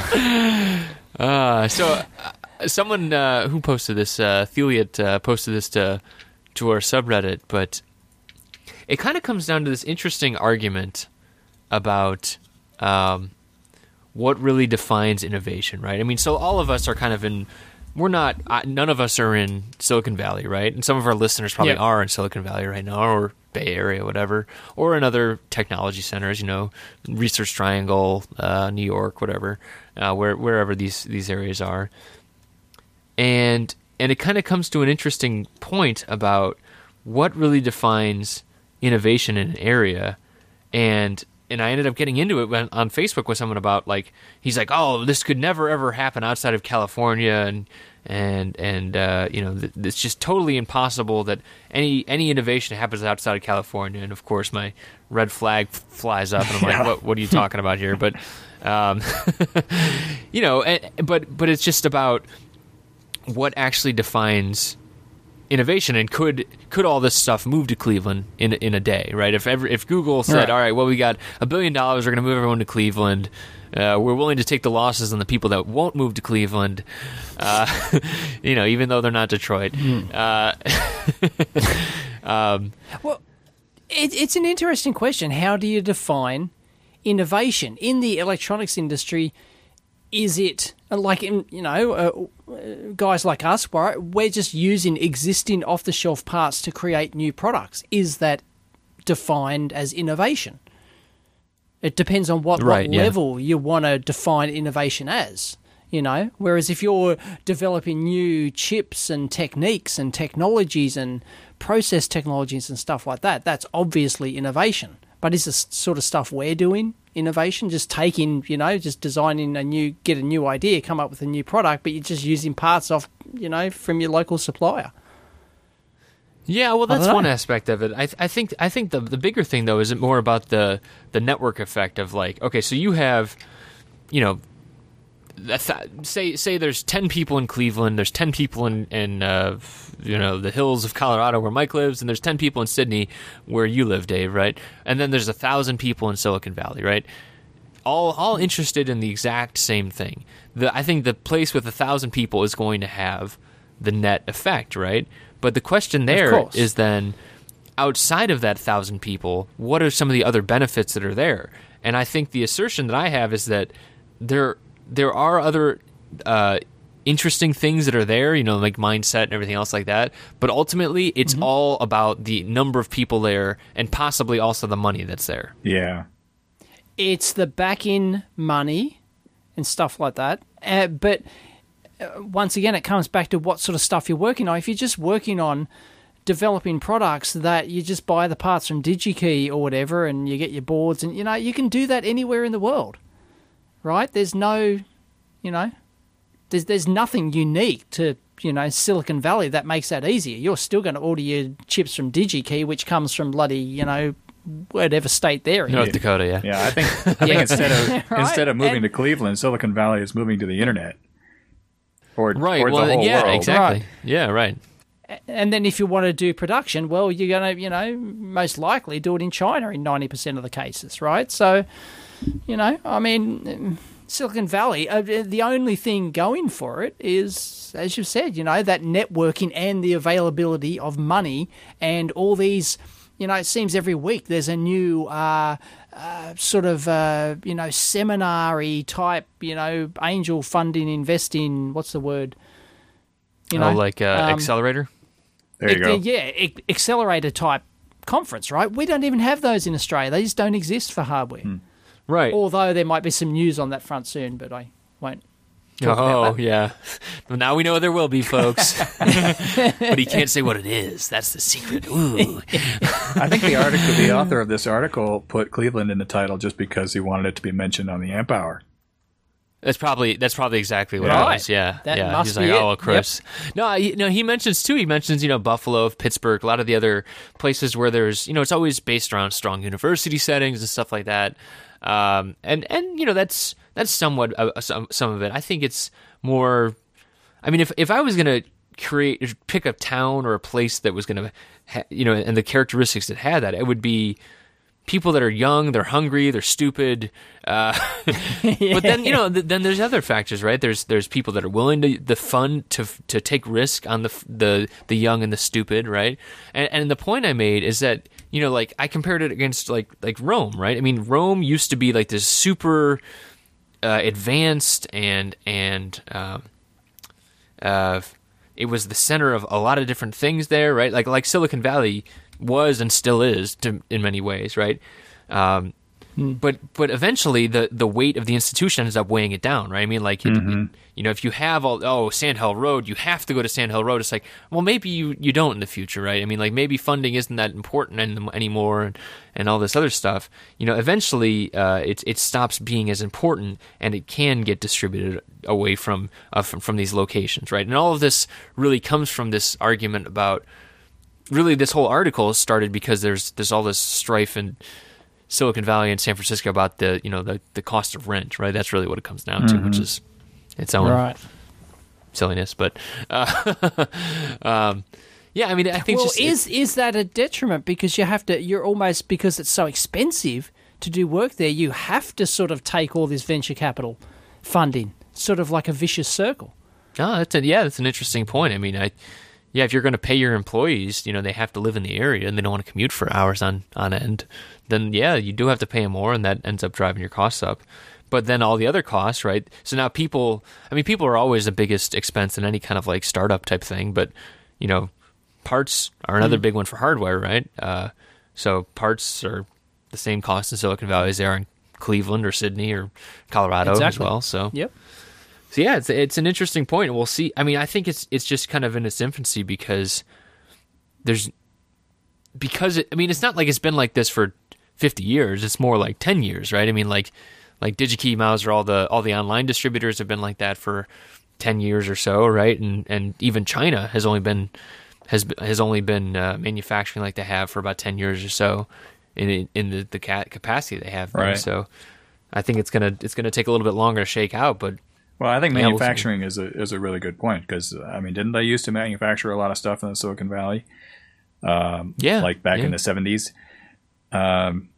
[SPEAKER 1] Uh, so uh, someone uh, who posted this, uh, Theliot, uh, posted this to to our subreddit, but it kind of comes down to this interesting argument about um, what really defines innovation, right? I mean, so all of us are kind of in. We're not. Uh, none of us are in Silicon Valley, right? And some of our listeners probably
[SPEAKER 2] Yeah.
[SPEAKER 1] are in Silicon Valley right now, or Bay Area, whatever, or in other technology centers. You know, Research Triangle, uh, New York, whatever, uh, where wherever these these areas are. And and it kind of comes to an interesting point about what really defines innovation in an area, and. And I ended up getting into it when, on Facebook with someone about like he's like, oh, this could never ever happen outside of California, and and and uh, you know th- it's just totally impossible that any any innovation happens outside of California. And of course, my red flag f- flies up, and I'm
[SPEAKER 3] Yeah.
[SPEAKER 1] like, what what are you talking about here? But um, you know, and, but but it's just about what actually defines innovation, and could could all this stuff move to Cleveland in in a day, right? If every, if Google said,
[SPEAKER 2] Right.
[SPEAKER 1] all right, well, we got a billion dollars, we're going to move everyone to Cleveland. Uh, we're willing to take the losses on the people that won't move to Cleveland, uh, you know, even though they're not Detroit. Uh, um,
[SPEAKER 2] Well, it, it's an interesting question. How do you define innovation in the electronics industry? Is it like in you know uh, guys like us, where we're just using existing off-the-shelf parts to create new products? Is that defined as innovation? It depends on what,
[SPEAKER 1] Right,
[SPEAKER 2] what
[SPEAKER 1] yeah.
[SPEAKER 2] level you want to define innovation as. You know, whereas if you're developing new chips and techniques and technologies and process technologies and stuff like that, that's obviously innovation. But is this sort of stuff we're doing innovation? Just taking, you know, just designing a new, get a new idea, come up with a new product, but you're just using parts off, you know, from your local supplier.
[SPEAKER 1] Yeah, well, that's
[SPEAKER 2] don't
[SPEAKER 1] one
[SPEAKER 2] know.
[SPEAKER 1] aspect of it. I, I think I think the the bigger thing though is it more about the the network effect of like, okay, so you have, you know, a th- say say there's ten people in Cleveland, there's ten people in in uh, you know the hills of Colorado where Mike lives, and there's ten people in Sydney where you live, Dave, right? And then there's a thousand people in Silicon Valley, right? All all interested in the exact same thing. The I think the place with a thousand people is going to have the net effect, right? But the question there
[SPEAKER 2] course.
[SPEAKER 1] is then, outside of that thousand people, what are some of the other benefits that are there? And I think the assertion that I have is that there there are other uh, interesting things that are there, you know, like mindset and everything else like that. But ultimately, it's
[SPEAKER 2] Mm-hmm.
[SPEAKER 1] all about the number of people there and possibly also the money that's there.
[SPEAKER 3] Yeah.
[SPEAKER 2] It's the back-in money and stuff like that. Uh, but uh, once again, it comes back to what sort of stuff you're working on. If you're just working on developing products that you just buy the parts from DigiKey or whatever, and you get your boards, and you know you can do that anywhere in the world, right? There's no, you know, there's there's nothing unique to you know Silicon Valley that makes that easier. You're still going to order your chips from DigiKey, which comes from bloody you know whatever state they're in.
[SPEAKER 1] North Dakota, yeah.
[SPEAKER 3] Yeah, I think I think
[SPEAKER 2] Yeah.
[SPEAKER 3] instead of
[SPEAKER 2] Right?
[SPEAKER 3] instead of moving
[SPEAKER 2] And-
[SPEAKER 3] to Cleveland, Silicon Valley is moving to the internet. Or,
[SPEAKER 1] Right.
[SPEAKER 3] or
[SPEAKER 1] Well,
[SPEAKER 3] the whole
[SPEAKER 1] yeah,
[SPEAKER 3] world.
[SPEAKER 1] exactly.
[SPEAKER 2] Right.
[SPEAKER 1] Yeah, right.
[SPEAKER 2] And then if you want to do production, well, you're going to, you know, most likely do it in China in ninety percent of the cases, right? So, you know, I mean, Silicon Valley, uh, the only thing going for it is, as you said, you know, that networking and the availability of money and all these, you know, it seems every week there's a new uh, uh, sort of, uh, you know, seminar-y type, you know, angel funding, investing, what's the word? You know,
[SPEAKER 1] oh, like uh,
[SPEAKER 2] um,
[SPEAKER 1] Accelerator?
[SPEAKER 3] There you
[SPEAKER 2] Ac-
[SPEAKER 3] go.
[SPEAKER 2] Yeah, ac- accelerator type conference, right? We don't even have those in Australia. They just don't exist for hardware.
[SPEAKER 3] Hmm.
[SPEAKER 1] Right.
[SPEAKER 2] Although there might be some news on that front soon, but I won't. talk
[SPEAKER 1] Oh,
[SPEAKER 2] about that.
[SPEAKER 1] yeah. Well, now we know there will be, folks. But he can't say what it is. That's the secret. Ooh.
[SPEAKER 3] I think the article, the author of this article, put Cleveland in the title just because he wanted it to be mentioned on the Amp Hour.
[SPEAKER 1] That's probably that's probably exactly what
[SPEAKER 2] Right.
[SPEAKER 1] it was. Yeah,
[SPEAKER 2] That
[SPEAKER 1] yeah.
[SPEAKER 2] must
[SPEAKER 1] He's
[SPEAKER 2] be
[SPEAKER 1] like,
[SPEAKER 2] it.
[SPEAKER 1] oh, Chris. No, he, no. He mentions too. He mentions you know Buffalo, Pittsburgh, a lot of the other places where there's you know it's always based around strong university settings and stuff like that. Um, and and you know that's that's somewhat uh, some some of it. I think it's more. I mean, if if I was gonna create pick a town or a place that was gonna ha, you know and the characteristics that had that, it would be people that are young, they're hungry, they're stupid. Uh, but then you know, th- then there's other factors, right? There's there's people that are willing to the fun to to take risk on the the the young and the stupid, right? And and the point I made is that you know, like I compared it against like like Rome, right? I mean, Rome used to be like this super uh, advanced and and um, uh, it was the center of a lot of different things there, right? Like like Silicon Valley was and still is to, in many ways, right? Um, hmm. But but eventually the, the weight of the institution ends up weighing it down, right? I mean, like, it,
[SPEAKER 3] Mm-hmm.
[SPEAKER 1] it, you know, if you have all, oh, Sand Hill Road, you have to go to Sand Hill Road. It's like, well, maybe you, you don't in the future, right? I mean, like, maybe funding isn't that important any, anymore and, and all this other stuff. You know, eventually uh, it, it stops being as important and it can get distributed away from, uh, from, from these locations, right? And all of this really comes from this argument about really, this whole article started because there's there's all this strife in Silicon Valley and San Francisco about the you know the, the cost of rent, right? That's really what it comes down to,
[SPEAKER 3] Mm-hmm.
[SPEAKER 1] which is its own
[SPEAKER 2] Right.
[SPEAKER 1] silliness. But uh, um, yeah, I mean, I think
[SPEAKER 2] Well,
[SPEAKER 1] just
[SPEAKER 2] is is that a detriment because you have to? You're almost because it's so expensive to do work there. You have to sort of take all this venture capital funding, sort of like a vicious circle.
[SPEAKER 1] no, that's a, yeah, that's an interesting point. I mean, I. Yeah, if you're going to pay your employees, you know, they have to live in the area and they don't want to commute for hours on, on end, then yeah, you do have to pay them more and that ends up driving your costs up. But then all the other costs, right? So now people, I mean, people are always the biggest expense in any kind of like startup type thing, but, you know, parts are another mm. big one for hardware, right? Uh, so parts are the same cost in Silicon Valley as they are in Cleveland or Sydney or Colorado
[SPEAKER 2] exactly.
[SPEAKER 1] as well. So
[SPEAKER 2] Yep.
[SPEAKER 1] So yeah, it's it's an interesting point. We'll see. I mean, I think it's it's just kind of in its infancy because there's because it, I mean, it's not like it's been like this for fifty years. It's more like ten years, right? I mean, like like DigiKey, Mouser, all the all the online distributors have been like that for ten years or so, right? And and even China has only been has has only been uh, manufacturing like they have for about ten years or so in in the the capacity they have there.
[SPEAKER 3] Right.
[SPEAKER 1] So I think it's gonna it's gonna take a little bit longer to shake out, but.
[SPEAKER 3] Well, I think
[SPEAKER 1] Yeah, we'll
[SPEAKER 3] manufacturing is a is a really good point because I mean, didn't they used to manufacture a lot of stuff in the Silicon Valley? Um,
[SPEAKER 1] Yeah,
[SPEAKER 3] like back
[SPEAKER 1] yeah.
[SPEAKER 3] in the seventies. Um,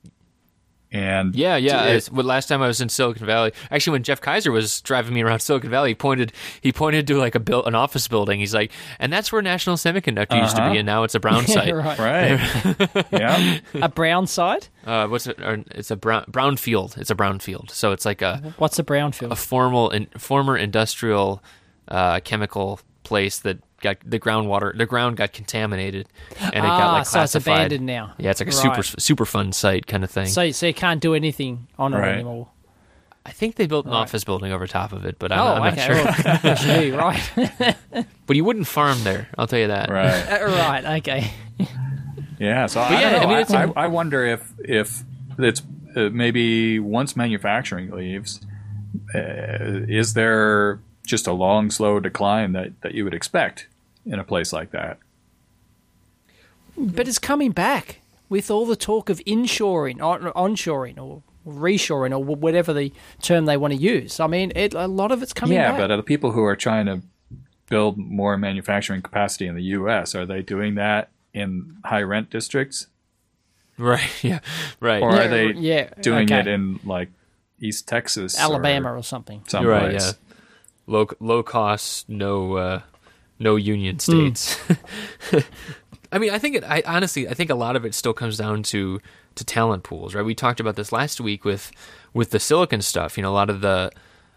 [SPEAKER 3] and
[SPEAKER 1] Yeah, yeah.
[SPEAKER 3] it-
[SPEAKER 1] It's, well, last time I was in Silicon Valley, actually, when Jeff Kaiser was driving me around Silicon Valley, he pointed he pointed to like a build, an office building. He's like, and that's where National Semiconductor used to
[SPEAKER 3] Uh-huh.
[SPEAKER 1] be, and now it's a brown site.
[SPEAKER 2] right.
[SPEAKER 3] right, yeah,
[SPEAKER 2] A brown site?
[SPEAKER 1] Uh, what's it? Or it's a brown brownfield. It's a brownfield. So it's like a
[SPEAKER 2] What's a brownfield?
[SPEAKER 1] a formal in, former industrial uh, chemical place that got the groundwater. The ground got contaminated, and it got
[SPEAKER 2] Ah,
[SPEAKER 1] like
[SPEAKER 2] so it's
[SPEAKER 1] classified.
[SPEAKER 2] abandoned now.
[SPEAKER 1] Yeah, it's like a
[SPEAKER 2] Right.
[SPEAKER 1] super super fun site kind of thing.
[SPEAKER 2] So, so you can't do anything on it
[SPEAKER 3] Right.
[SPEAKER 2] anymore.
[SPEAKER 1] I think they built an
[SPEAKER 2] Right.
[SPEAKER 1] office building over top of it, but I'm,
[SPEAKER 2] Oh,
[SPEAKER 1] I'm not
[SPEAKER 2] okay.
[SPEAKER 1] sure.
[SPEAKER 2] Well, gee, right.
[SPEAKER 1] But you wouldn't farm there, I'll tell you that.
[SPEAKER 3] right,
[SPEAKER 2] Uh, right, okay.
[SPEAKER 3] yeah. So I,
[SPEAKER 1] yeah,
[SPEAKER 3] don't know.
[SPEAKER 1] I mean,
[SPEAKER 3] I,
[SPEAKER 1] it's-
[SPEAKER 3] I, I wonder if if it's uh, maybe once manufacturing leaves, uh, is there just a long, slow decline that, that you would expect in a place like that?
[SPEAKER 2] But it's coming back with all the talk of inshoring, on- onshoring, or reshoring, or whatever the term they want to use. I mean, it, a lot of it's coming
[SPEAKER 3] yeah,
[SPEAKER 2] back.
[SPEAKER 3] but are the people who are trying to build more manufacturing capacity in the U S, are they doing that in high rent districts?
[SPEAKER 1] Right, yeah, right.
[SPEAKER 3] Or
[SPEAKER 2] Yeah,
[SPEAKER 3] are they
[SPEAKER 2] yeah,
[SPEAKER 3] doing
[SPEAKER 2] okay.
[SPEAKER 3] it in like East Texas,
[SPEAKER 2] Alabama
[SPEAKER 3] or
[SPEAKER 2] or something.
[SPEAKER 3] someplace?
[SPEAKER 1] You're right, yeah. Low, low cost, no uh, no union states. I mean, I think it, I honestly, I think a lot of it still comes down to, to talent pools, right? We talked about this last week with with the silicon stuff. You know, a lot of the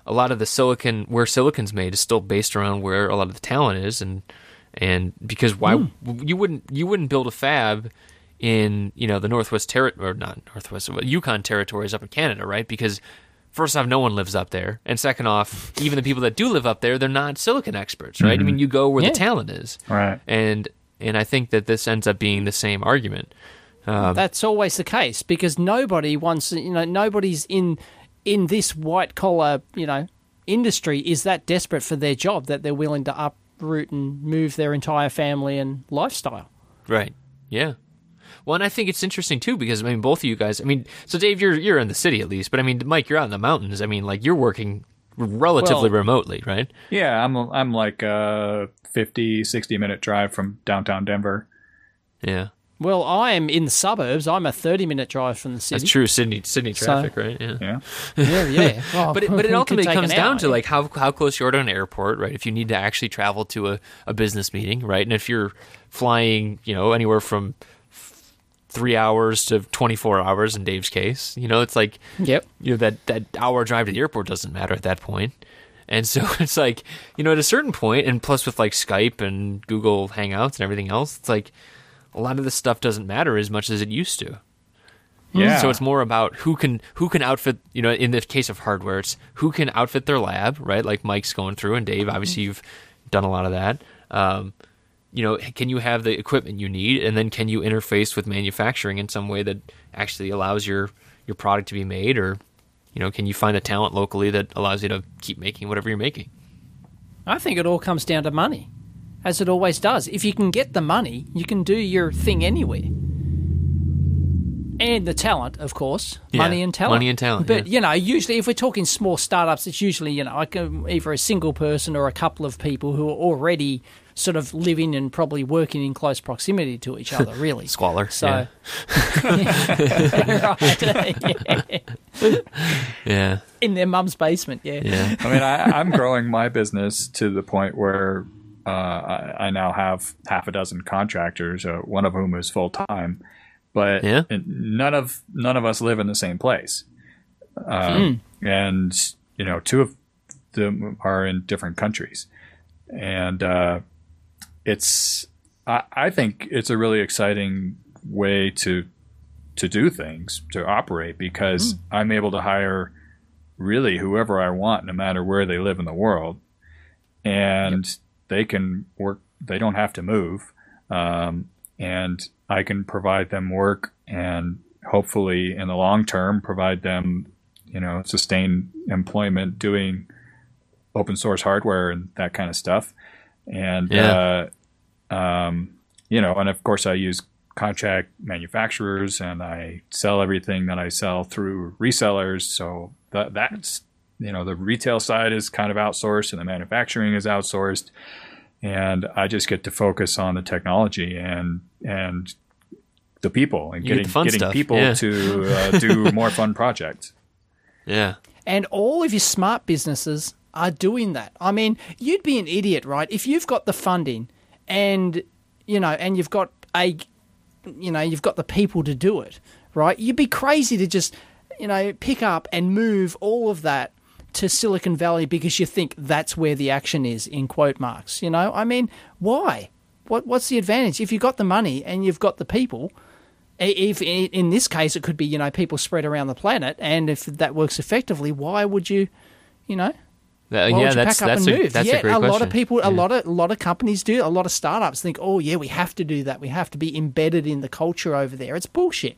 [SPEAKER 1] a lot of the silicon, where silicon's made, is still based around where a lot of the talent is, and and because why mm. you wouldn't you wouldn't build a fab in, you know, the Northwest Terri- or not Northwest, Yukon territories up in Canada, right? Because first off, no one lives up there, and second off, even the people that do live up there, they're not silicon experts, right? Mm-hmm. I mean, you go where yeah. the talent is,
[SPEAKER 3] right?
[SPEAKER 1] And and I think that this ends up being the same argument. Um,
[SPEAKER 2] That's always the case, because nobody wants, you know, nobody's in in this white collar, you know, industry is that desperate for their job that they're willing to uproot and move their entire family and lifestyle.
[SPEAKER 1] Right. Yeah. Well, and I think it's interesting too, because I mean, both of you guys. I mean, so Dave, you're you're in the city at least, but I mean, Mike, you're out in the mountains. I mean, like you're working relatively well, remotely, right?
[SPEAKER 3] Yeah, I'm I'm like a fifty, sixty minute drive from downtown Denver.
[SPEAKER 1] Yeah.
[SPEAKER 2] Well, I am in the suburbs. I'm a thirty-minute drive from the city.
[SPEAKER 1] That's true, Sydney, Sydney traffic, so, right? Yeah,
[SPEAKER 3] yeah,
[SPEAKER 2] yeah. yeah. Well,
[SPEAKER 1] but it, but it ultimately comes down
[SPEAKER 2] hour,
[SPEAKER 1] to like how how close you are to an airport, right? If you need to actually travel to a, a business meeting, right? And if you're flying, you know, anywhere from three hours to twenty-four hours in Dave's case, you know, it's like,
[SPEAKER 2] yep,
[SPEAKER 1] you know, that that hour drive to the airport doesn't matter at that point. And so it's like, you know, at a certain point, and plus with like Skype and Google Hangouts and everything else, it's like, a lot of this stuff doesn't matter as much as it used to.
[SPEAKER 3] Yeah.
[SPEAKER 1] So it's more about who can who can outfit, you know, in the case of hardware, it's who can outfit their lab, right? Like Mike's going through, and Dave, obviously you've done a lot of that. Um, you know, can you have the equipment you need, and then can you interface with manufacturing in some way that actually allows your, your product to be made, or, you know, can you find the talent locally that allows you to keep making whatever you're making?
[SPEAKER 2] I think it all comes down to money. As it always does. If you can get the money, you can do your thing anywhere. And the talent, of course.
[SPEAKER 1] Yeah,
[SPEAKER 2] money and talent.
[SPEAKER 1] Money and talent,
[SPEAKER 2] But,
[SPEAKER 1] yeah.
[SPEAKER 2] you know, usually if we're talking small startups, it's usually, you know, like a, either a single person or a couple of people who are already sort of living and probably working in close proximity to each other, really.
[SPEAKER 1] Squalor,
[SPEAKER 2] so,
[SPEAKER 1] yeah.
[SPEAKER 2] right, yeah.
[SPEAKER 1] yeah.
[SPEAKER 2] In their mum's basement, yeah.
[SPEAKER 1] yeah.
[SPEAKER 3] I mean, I, I'm growing my business to the point where Uh, I, I now have half a dozen contractors, uh, one of whom is full time, but
[SPEAKER 1] yeah.
[SPEAKER 3] none of none of us live in the same place, uh,
[SPEAKER 2] mm.
[SPEAKER 3] and you know, two of them are in different countries, and uh, it's I, I think it's a really exciting way to to do things, to operate, because mm. I'm able to hire really whoever I want, no matter where they live in the world, and yep. They can work. They don't have to move, um, and I can provide them work, and hopefully, in the long term, provide them, you know, sustained employment doing open source hardware and that kind of stuff. And
[SPEAKER 1] yeah.
[SPEAKER 3] uh, um, you know, and of course, I use contract manufacturers, and I sell everything that I sell through resellers. So that that's. You know, the retail side is kind of outsourced and the manufacturing is outsourced, and I just get to focus on the technology and and the people and
[SPEAKER 1] you
[SPEAKER 3] getting
[SPEAKER 1] getting
[SPEAKER 3] stuff. people
[SPEAKER 1] yeah.
[SPEAKER 3] to uh, do more fun projects.
[SPEAKER 1] Yeah.
[SPEAKER 2] And all of your smart businesses are doing that. I mean, you'd be an idiot, right? If you've got the funding and, you know, and you've got a, you know, you've got the people to do it, right? You'd be crazy to just, you know, pick up and move all of that to Silicon Valley because you think that's where the action is, in quote marks. You know, I mean, why? What What's the advantage? If you've got the money and you've got the people, if in this case it could be, you know, people spread around the planet, and if that works effectively, why would you, you know,
[SPEAKER 1] Uh,
[SPEAKER 2] why
[SPEAKER 1] yeah,
[SPEAKER 2] would you
[SPEAKER 1] that's
[SPEAKER 2] pack up
[SPEAKER 1] that's
[SPEAKER 2] and
[SPEAKER 1] a
[SPEAKER 2] move?
[SPEAKER 1] that's
[SPEAKER 2] yeah,
[SPEAKER 1] a great
[SPEAKER 2] a
[SPEAKER 1] question.
[SPEAKER 2] lot of people,
[SPEAKER 1] yeah.
[SPEAKER 2] a lot of a lot of companies do. A lot of startups think, oh yeah, we have to do that. We have to be embedded in the culture over there. It's bullshit.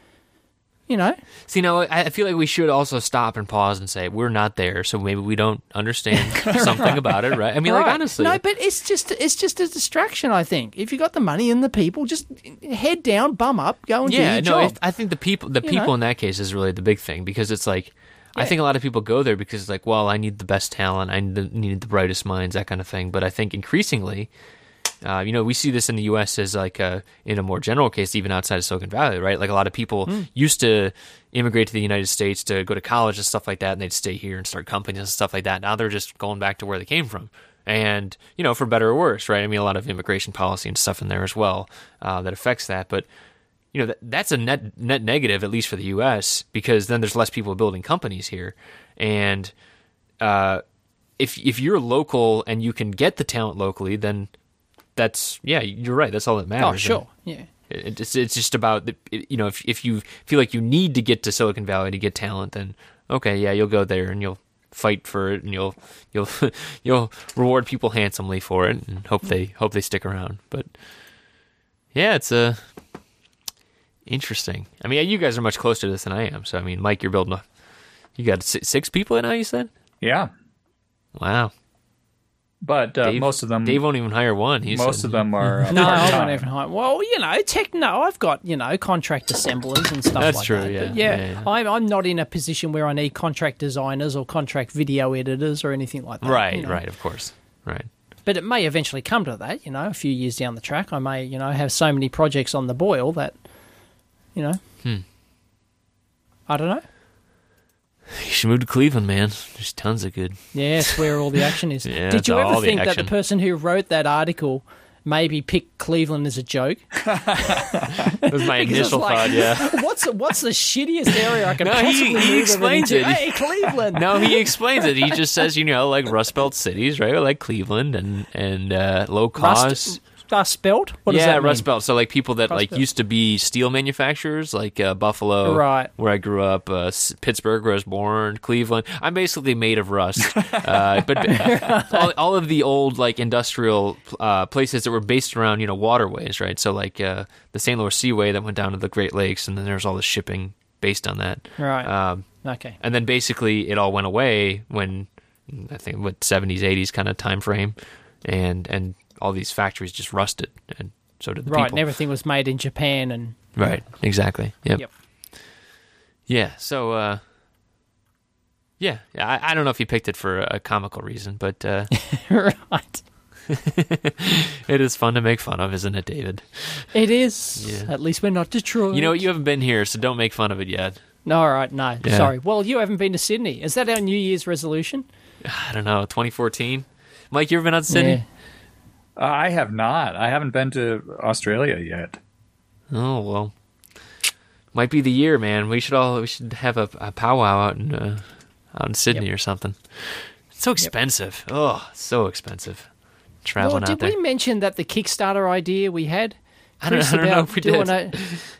[SPEAKER 2] You know.
[SPEAKER 1] See, now I I feel like we should also stop and pause and say we're not there, so maybe we don't understand something
[SPEAKER 2] Right.
[SPEAKER 1] about it, right? I mean,
[SPEAKER 2] Right.
[SPEAKER 1] like honestly,
[SPEAKER 2] no, but it's just it's just a distraction. I think if you got the money and the people, just head down, bum up, go and
[SPEAKER 1] yeah,
[SPEAKER 2] do
[SPEAKER 1] no,
[SPEAKER 2] your
[SPEAKER 1] I,
[SPEAKER 2] job.
[SPEAKER 1] I think the people, the
[SPEAKER 2] You
[SPEAKER 1] people
[SPEAKER 2] know?
[SPEAKER 1] in that case is really the big thing, because it's like I
[SPEAKER 2] Yeah.
[SPEAKER 1] think a lot of people go there because it's like, well, I need the best talent, I need the, need the brightest minds, that kind of thing. But I think increasingly, uh, you know, we see this in the U S as like a, in a more general case, even outside of Silicon Valley, right? Like a lot of people
[SPEAKER 2] Mm.
[SPEAKER 1] used to immigrate to the United States to go to college and stuff like that, and they'd stay here and start companies and stuff like that. Now they're just going back to where they came from. And, you know, for better or worse, right? I mean, a lot of immigration policy and stuff in there as well uh, that affects that. But, you know, that, that's a net net negative, at least for the U S, because then there's less people building companies here. And uh, if if you're local and you can get the talent locally, then that's yeah, you're right. That's all that matters.
[SPEAKER 2] Oh, sure, yeah.
[SPEAKER 1] It, it's it's just about the, you know if if you feel like you need to get to Silicon Valley to get talent, then okay, yeah, you'll go there and you'll fight for it and you'll you'll you'll reward people handsomely for it and hope they hope they stick around. But yeah, it's a. Uh, Interesting. I mean, you guys are much closer to this than I am. So, I mean, Mike, you're building a... You got six people now, you said?
[SPEAKER 3] Yeah.
[SPEAKER 1] Wow.
[SPEAKER 3] But uh,
[SPEAKER 1] Dave,
[SPEAKER 3] most of them...
[SPEAKER 1] Dave won't even hire one. He
[SPEAKER 3] most
[SPEAKER 1] said.
[SPEAKER 3] of them are uh,
[SPEAKER 2] No, I
[SPEAKER 3] part-time.
[SPEAKER 2] won't even hire. Well, you know, tech, no, I've got, you know, contract assemblers and stuff
[SPEAKER 1] That's
[SPEAKER 2] like
[SPEAKER 1] true,
[SPEAKER 2] that.
[SPEAKER 1] yeah.
[SPEAKER 2] But yeah,
[SPEAKER 1] Yeah, yeah.
[SPEAKER 2] I'm, I'm not in a position where I need contract designers or contract video editors or anything like that.
[SPEAKER 1] Right,
[SPEAKER 2] you know.
[SPEAKER 1] right, of course. Right.
[SPEAKER 2] But it may eventually come to that, you know, a few years down the track. I may, you know, have so many projects on the boil that, you know...
[SPEAKER 1] Hmm.
[SPEAKER 2] I don't know.
[SPEAKER 1] You should move to Cleveland, man. There's tons of good.
[SPEAKER 2] Yeah, it's where all the action is.
[SPEAKER 1] Yeah,
[SPEAKER 2] Did
[SPEAKER 1] it's
[SPEAKER 2] you ever
[SPEAKER 1] all the
[SPEAKER 2] think that
[SPEAKER 1] action.
[SPEAKER 2] the person who wrote that article maybe picked Cleveland as a joke?
[SPEAKER 1] That was my
[SPEAKER 2] Because
[SPEAKER 1] initial
[SPEAKER 2] it's like,
[SPEAKER 1] thought, yeah.
[SPEAKER 2] What's what's the shittiest area I can
[SPEAKER 1] No, he-
[SPEAKER 2] possibly
[SPEAKER 1] he
[SPEAKER 2] move everything
[SPEAKER 1] explains
[SPEAKER 2] to?
[SPEAKER 1] it.
[SPEAKER 2] Hey, Cleveland.
[SPEAKER 1] No, he explains it. He just says, you know, like Rust Belt cities, right? Like Cleveland and, and uh, low cost.
[SPEAKER 2] Rust, Rust Belt? What does
[SPEAKER 1] yeah,
[SPEAKER 2] that mean?
[SPEAKER 1] Rust Belt. So like people that
[SPEAKER 2] Rust
[SPEAKER 1] like
[SPEAKER 2] Belt.
[SPEAKER 1] used to be steel manufacturers, like uh, Buffalo,
[SPEAKER 2] Right.
[SPEAKER 1] where I grew up, uh, S- Pittsburgh, where I was born, Cleveland. I'm basically made of rust. uh, but all, all of the old like industrial uh, places that were based around you know waterways, right? So like uh, the Saint Louis Seaway that went down to the Great Lakes, and then there's all the shipping based on that.
[SPEAKER 2] Right.
[SPEAKER 1] Um,
[SPEAKER 2] Okay.
[SPEAKER 1] and then basically it all went away when I think what seventies, eighties kind of time frame, and and all these factories just rusted, and so did the
[SPEAKER 2] Right,
[SPEAKER 1] people.
[SPEAKER 2] and everything was made in Japan and...
[SPEAKER 1] Right, exactly. Yep.
[SPEAKER 2] Yep.
[SPEAKER 1] Yeah, so, uh, yeah, yeah I, I don't know if he picked it for a comical reason, but uh,
[SPEAKER 2] right.
[SPEAKER 1] it is fun to make fun of, isn't it, David?
[SPEAKER 2] It is.
[SPEAKER 1] Yeah.
[SPEAKER 2] At least we're not Detroit.
[SPEAKER 1] You know, you haven't been here, so don't make fun of it yet.
[SPEAKER 2] No, all right, no.
[SPEAKER 1] Yeah.
[SPEAKER 2] Sorry. Well, you haven't been to Sydney. Is that our New Year's resolution?
[SPEAKER 1] I don't know, twenty fourteen? Mike, you ever been out to Sydney?
[SPEAKER 2] Yeah.
[SPEAKER 3] Uh, I have not. I haven't been to Australia yet.
[SPEAKER 1] Oh, well. Might be the year, man. We should all, we should have a, a powwow out in, uh, out in Sydney
[SPEAKER 2] Yep.
[SPEAKER 1] or something. It's so expensive. Oh, so expensive.
[SPEAKER 2] Well,
[SPEAKER 1] Traveling
[SPEAKER 2] did
[SPEAKER 1] out there.
[SPEAKER 2] we mention that the Kickstarter idea we had?
[SPEAKER 1] I don't,
[SPEAKER 2] Chris,
[SPEAKER 1] I don't know
[SPEAKER 2] about
[SPEAKER 1] if we
[SPEAKER 2] doing
[SPEAKER 1] did.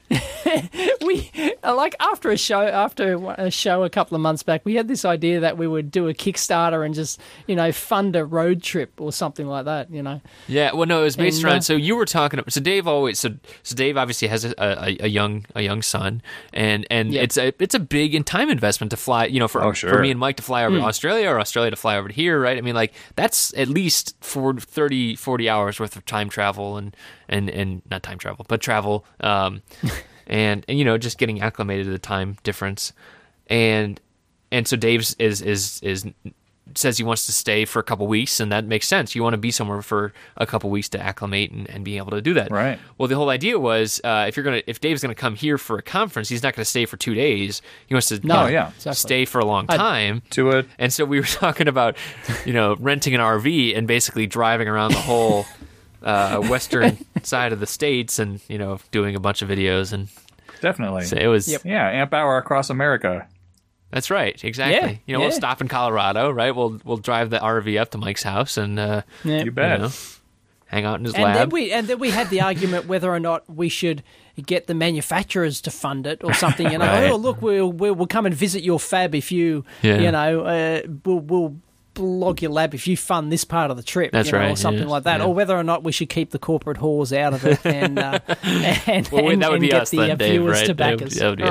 [SPEAKER 2] A, we uh, like after a show, after a show a couple of months back, we had this idea that we would do a Kickstarter and just you know fund a road trip or something like that. You know,
[SPEAKER 1] Yeah, well, no, it was based
[SPEAKER 2] And,
[SPEAKER 1] around.
[SPEAKER 2] uh,
[SPEAKER 1] So you were talking. about So Dave always. So so Dave obviously has a, a, a young a young son, and and
[SPEAKER 2] Yeah.
[SPEAKER 1] it's a it's a big in time investment to fly. You know, for
[SPEAKER 3] Oh,
[SPEAKER 1] for
[SPEAKER 3] sure.
[SPEAKER 1] me and Mike to fly over
[SPEAKER 2] Hmm.
[SPEAKER 1] to Australia or Australia to fly over to here, right? I mean, like that's at least for thirty, forty hours worth of time travel and and and not time travel, but travel. Um, and and you know just getting acclimated to the time difference, and and so Dave's is is is says he wants to stay for a couple weeks, and that makes sense. You want to be somewhere for a couple weeks to acclimate and, and be able to do that.
[SPEAKER 3] Right.
[SPEAKER 1] Well, the whole idea was uh, if you're gonna if Dave's gonna come here for a conference, he's not gonna stay for two days. He wants to you
[SPEAKER 2] No,
[SPEAKER 1] know,
[SPEAKER 3] Oh, yeah.
[SPEAKER 2] exactly.
[SPEAKER 1] stay for a long
[SPEAKER 2] I-
[SPEAKER 1] time.
[SPEAKER 3] To it.
[SPEAKER 1] And so we were talking about, you know, renting an R V and basically driving around the whole uh, western side of the states, and you know, doing a bunch of videos, and
[SPEAKER 3] Definitely.
[SPEAKER 1] so it was.
[SPEAKER 2] Yep.
[SPEAKER 3] Yeah, Amp Hour across America.
[SPEAKER 1] That's right, exactly.
[SPEAKER 2] Yeah,
[SPEAKER 1] you know, we'll
[SPEAKER 2] yeah.
[SPEAKER 1] stop in Colorado, right? We'll we'll drive the R V up to Mike's house and uh,
[SPEAKER 2] yeah.
[SPEAKER 3] You
[SPEAKER 1] you
[SPEAKER 3] bet.
[SPEAKER 1] know, hang out in his
[SPEAKER 2] And
[SPEAKER 1] lab.
[SPEAKER 2] then we and then we had the argument whether or not we should get the manufacturers to fund it or something. You know,
[SPEAKER 1] Right.
[SPEAKER 2] oh look, we'll, we'll we'll come and visit your fab if you
[SPEAKER 1] Yeah.
[SPEAKER 2] you know uh, we'll we'll blog your lab if you fund this part of the trip.
[SPEAKER 1] That's
[SPEAKER 2] you know,
[SPEAKER 1] right,
[SPEAKER 2] or something
[SPEAKER 1] yeah,
[SPEAKER 2] like that.
[SPEAKER 1] yeah.
[SPEAKER 2] Or whether or not we should keep the corporate whores out of it and uh, and,
[SPEAKER 1] well, wait,
[SPEAKER 2] and,
[SPEAKER 1] that would
[SPEAKER 2] and
[SPEAKER 1] be
[SPEAKER 2] get
[SPEAKER 1] us
[SPEAKER 2] the
[SPEAKER 1] then,
[SPEAKER 2] uh,
[SPEAKER 1] Dave,
[SPEAKER 2] viewers
[SPEAKER 1] right?
[SPEAKER 2] to back
[SPEAKER 1] That would-
[SPEAKER 2] us.
[SPEAKER 1] that would be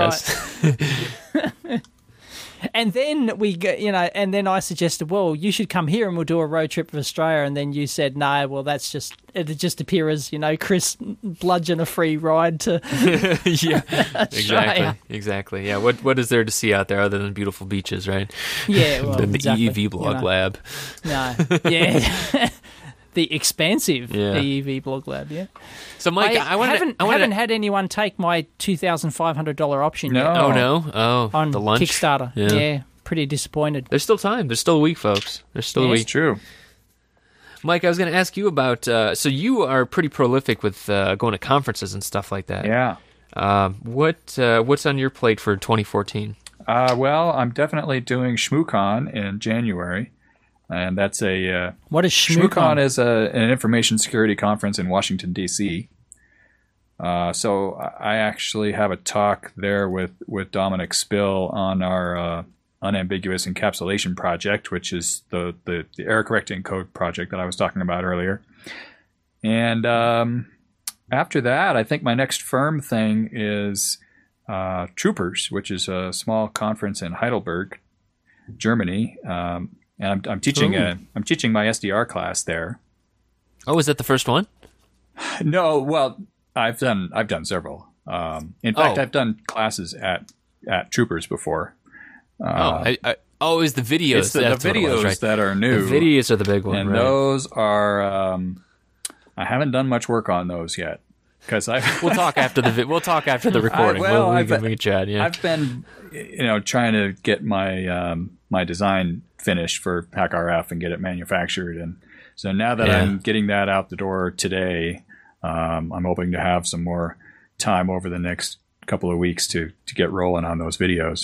[SPEAKER 2] Right.
[SPEAKER 1] us.
[SPEAKER 2] And then we, go, you know, and then I suggested, well, you should come here and we'll do a road trip of Australia. And then you said, no, well, that's just it'd just appear as you know, Chris bludgeon a free ride to.
[SPEAKER 1] yeah, exactly,
[SPEAKER 2] Australia.
[SPEAKER 1] exactly. Yeah, what what is there to see out there other than beautiful beaches, right?
[SPEAKER 2] Yeah, well,
[SPEAKER 1] Than the
[SPEAKER 2] exactly,
[SPEAKER 1] E E V blog
[SPEAKER 2] you know.
[SPEAKER 1] lab.
[SPEAKER 2] No, yeah, the expansive
[SPEAKER 1] Yeah.
[SPEAKER 2] E E V blog lab. Yeah,
[SPEAKER 1] So, Mike,
[SPEAKER 2] I,
[SPEAKER 1] I, wanted
[SPEAKER 2] haven't
[SPEAKER 1] I wanted
[SPEAKER 2] haven't
[SPEAKER 1] to,
[SPEAKER 2] had anyone take my two thousand five hundred dollar option
[SPEAKER 3] No.
[SPEAKER 2] yet
[SPEAKER 1] Oh no! Oh,
[SPEAKER 2] on
[SPEAKER 1] the lunch
[SPEAKER 2] Kickstarter.
[SPEAKER 1] Yeah.
[SPEAKER 2] Yeah. Pretty disappointed.
[SPEAKER 1] There's still time. There's still a week, folks. There's still a
[SPEAKER 2] Yeah.
[SPEAKER 3] It's
[SPEAKER 1] week.
[SPEAKER 3] true.
[SPEAKER 1] Mike, I was going to ask you about. Uh, so you are pretty prolific with uh, going to conferences and stuff like that.
[SPEAKER 3] Yeah.
[SPEAKER 1] Um, what uh, what's on your plate for twenty fourteen?
[SPEAKER 3] Uh, well, I'm definitely doing ShmooCon in January, and that's a uh,
[SPEAKER 2] What is ShmooCon?
[SPEAKER 3] ShmooCon is a, an information security conference in Washington, D C Uh, so I actually have a talk there with, with Dominic Spill on our uh, unambiguous encapsulation project, which is the, the, the error correcting code project that I was talking about earlier. And um, after that, I think my next firm thing is uh, Troopers, which is a small conference in Heidelberg, Germany. Um, and I'm, I'm teaching a, I'm teaching my S D R class there.
[SPEAKER 1] Oh, is that the first one?
[SPEAKER 3] No, well, I've done I've done several. Um, in fact,
[SPEAKER 1] Oh.
[SPEAKER 3] I've done classes at at Troopers before.
[SPEAKER 1] oh,
[SPEAKER 3] Uh,
[SPEAKER 1] I, I, oh, is the videos?
[SPEAKER 3] it's the, the
[SPEAKER 1] That's what it
[SPEAKER 3] videos
[SPEAKER 1] was, right?
[SPEAKER 3] that are new.
[SPEAKER 1] The videos are the big one,
[SPEAKER 3] and
[SPEAKER 1] right?
[SPEAKER 3] those are um, I haven't done much work on those yet because I
[SPEAKER 1] We'll talk after the vi- we'll talk after the recording.
[SPEAKER 3] well,
[SPEAKER 1] we'll, we
[SPEAKER 3] I've-
[SPEAKER 1] can we can chat. Yeah.
[SPEAKER 3] I've been you know trying to get my um, my design finished for HackRF and get it manufactured, and so now that
[SPEAKER 1] Yeah.
[SPEAKER 3] I'm getting that out the door today, um, I'm hoping to have some more time over the next couple of weeks to to get rolling on those videos.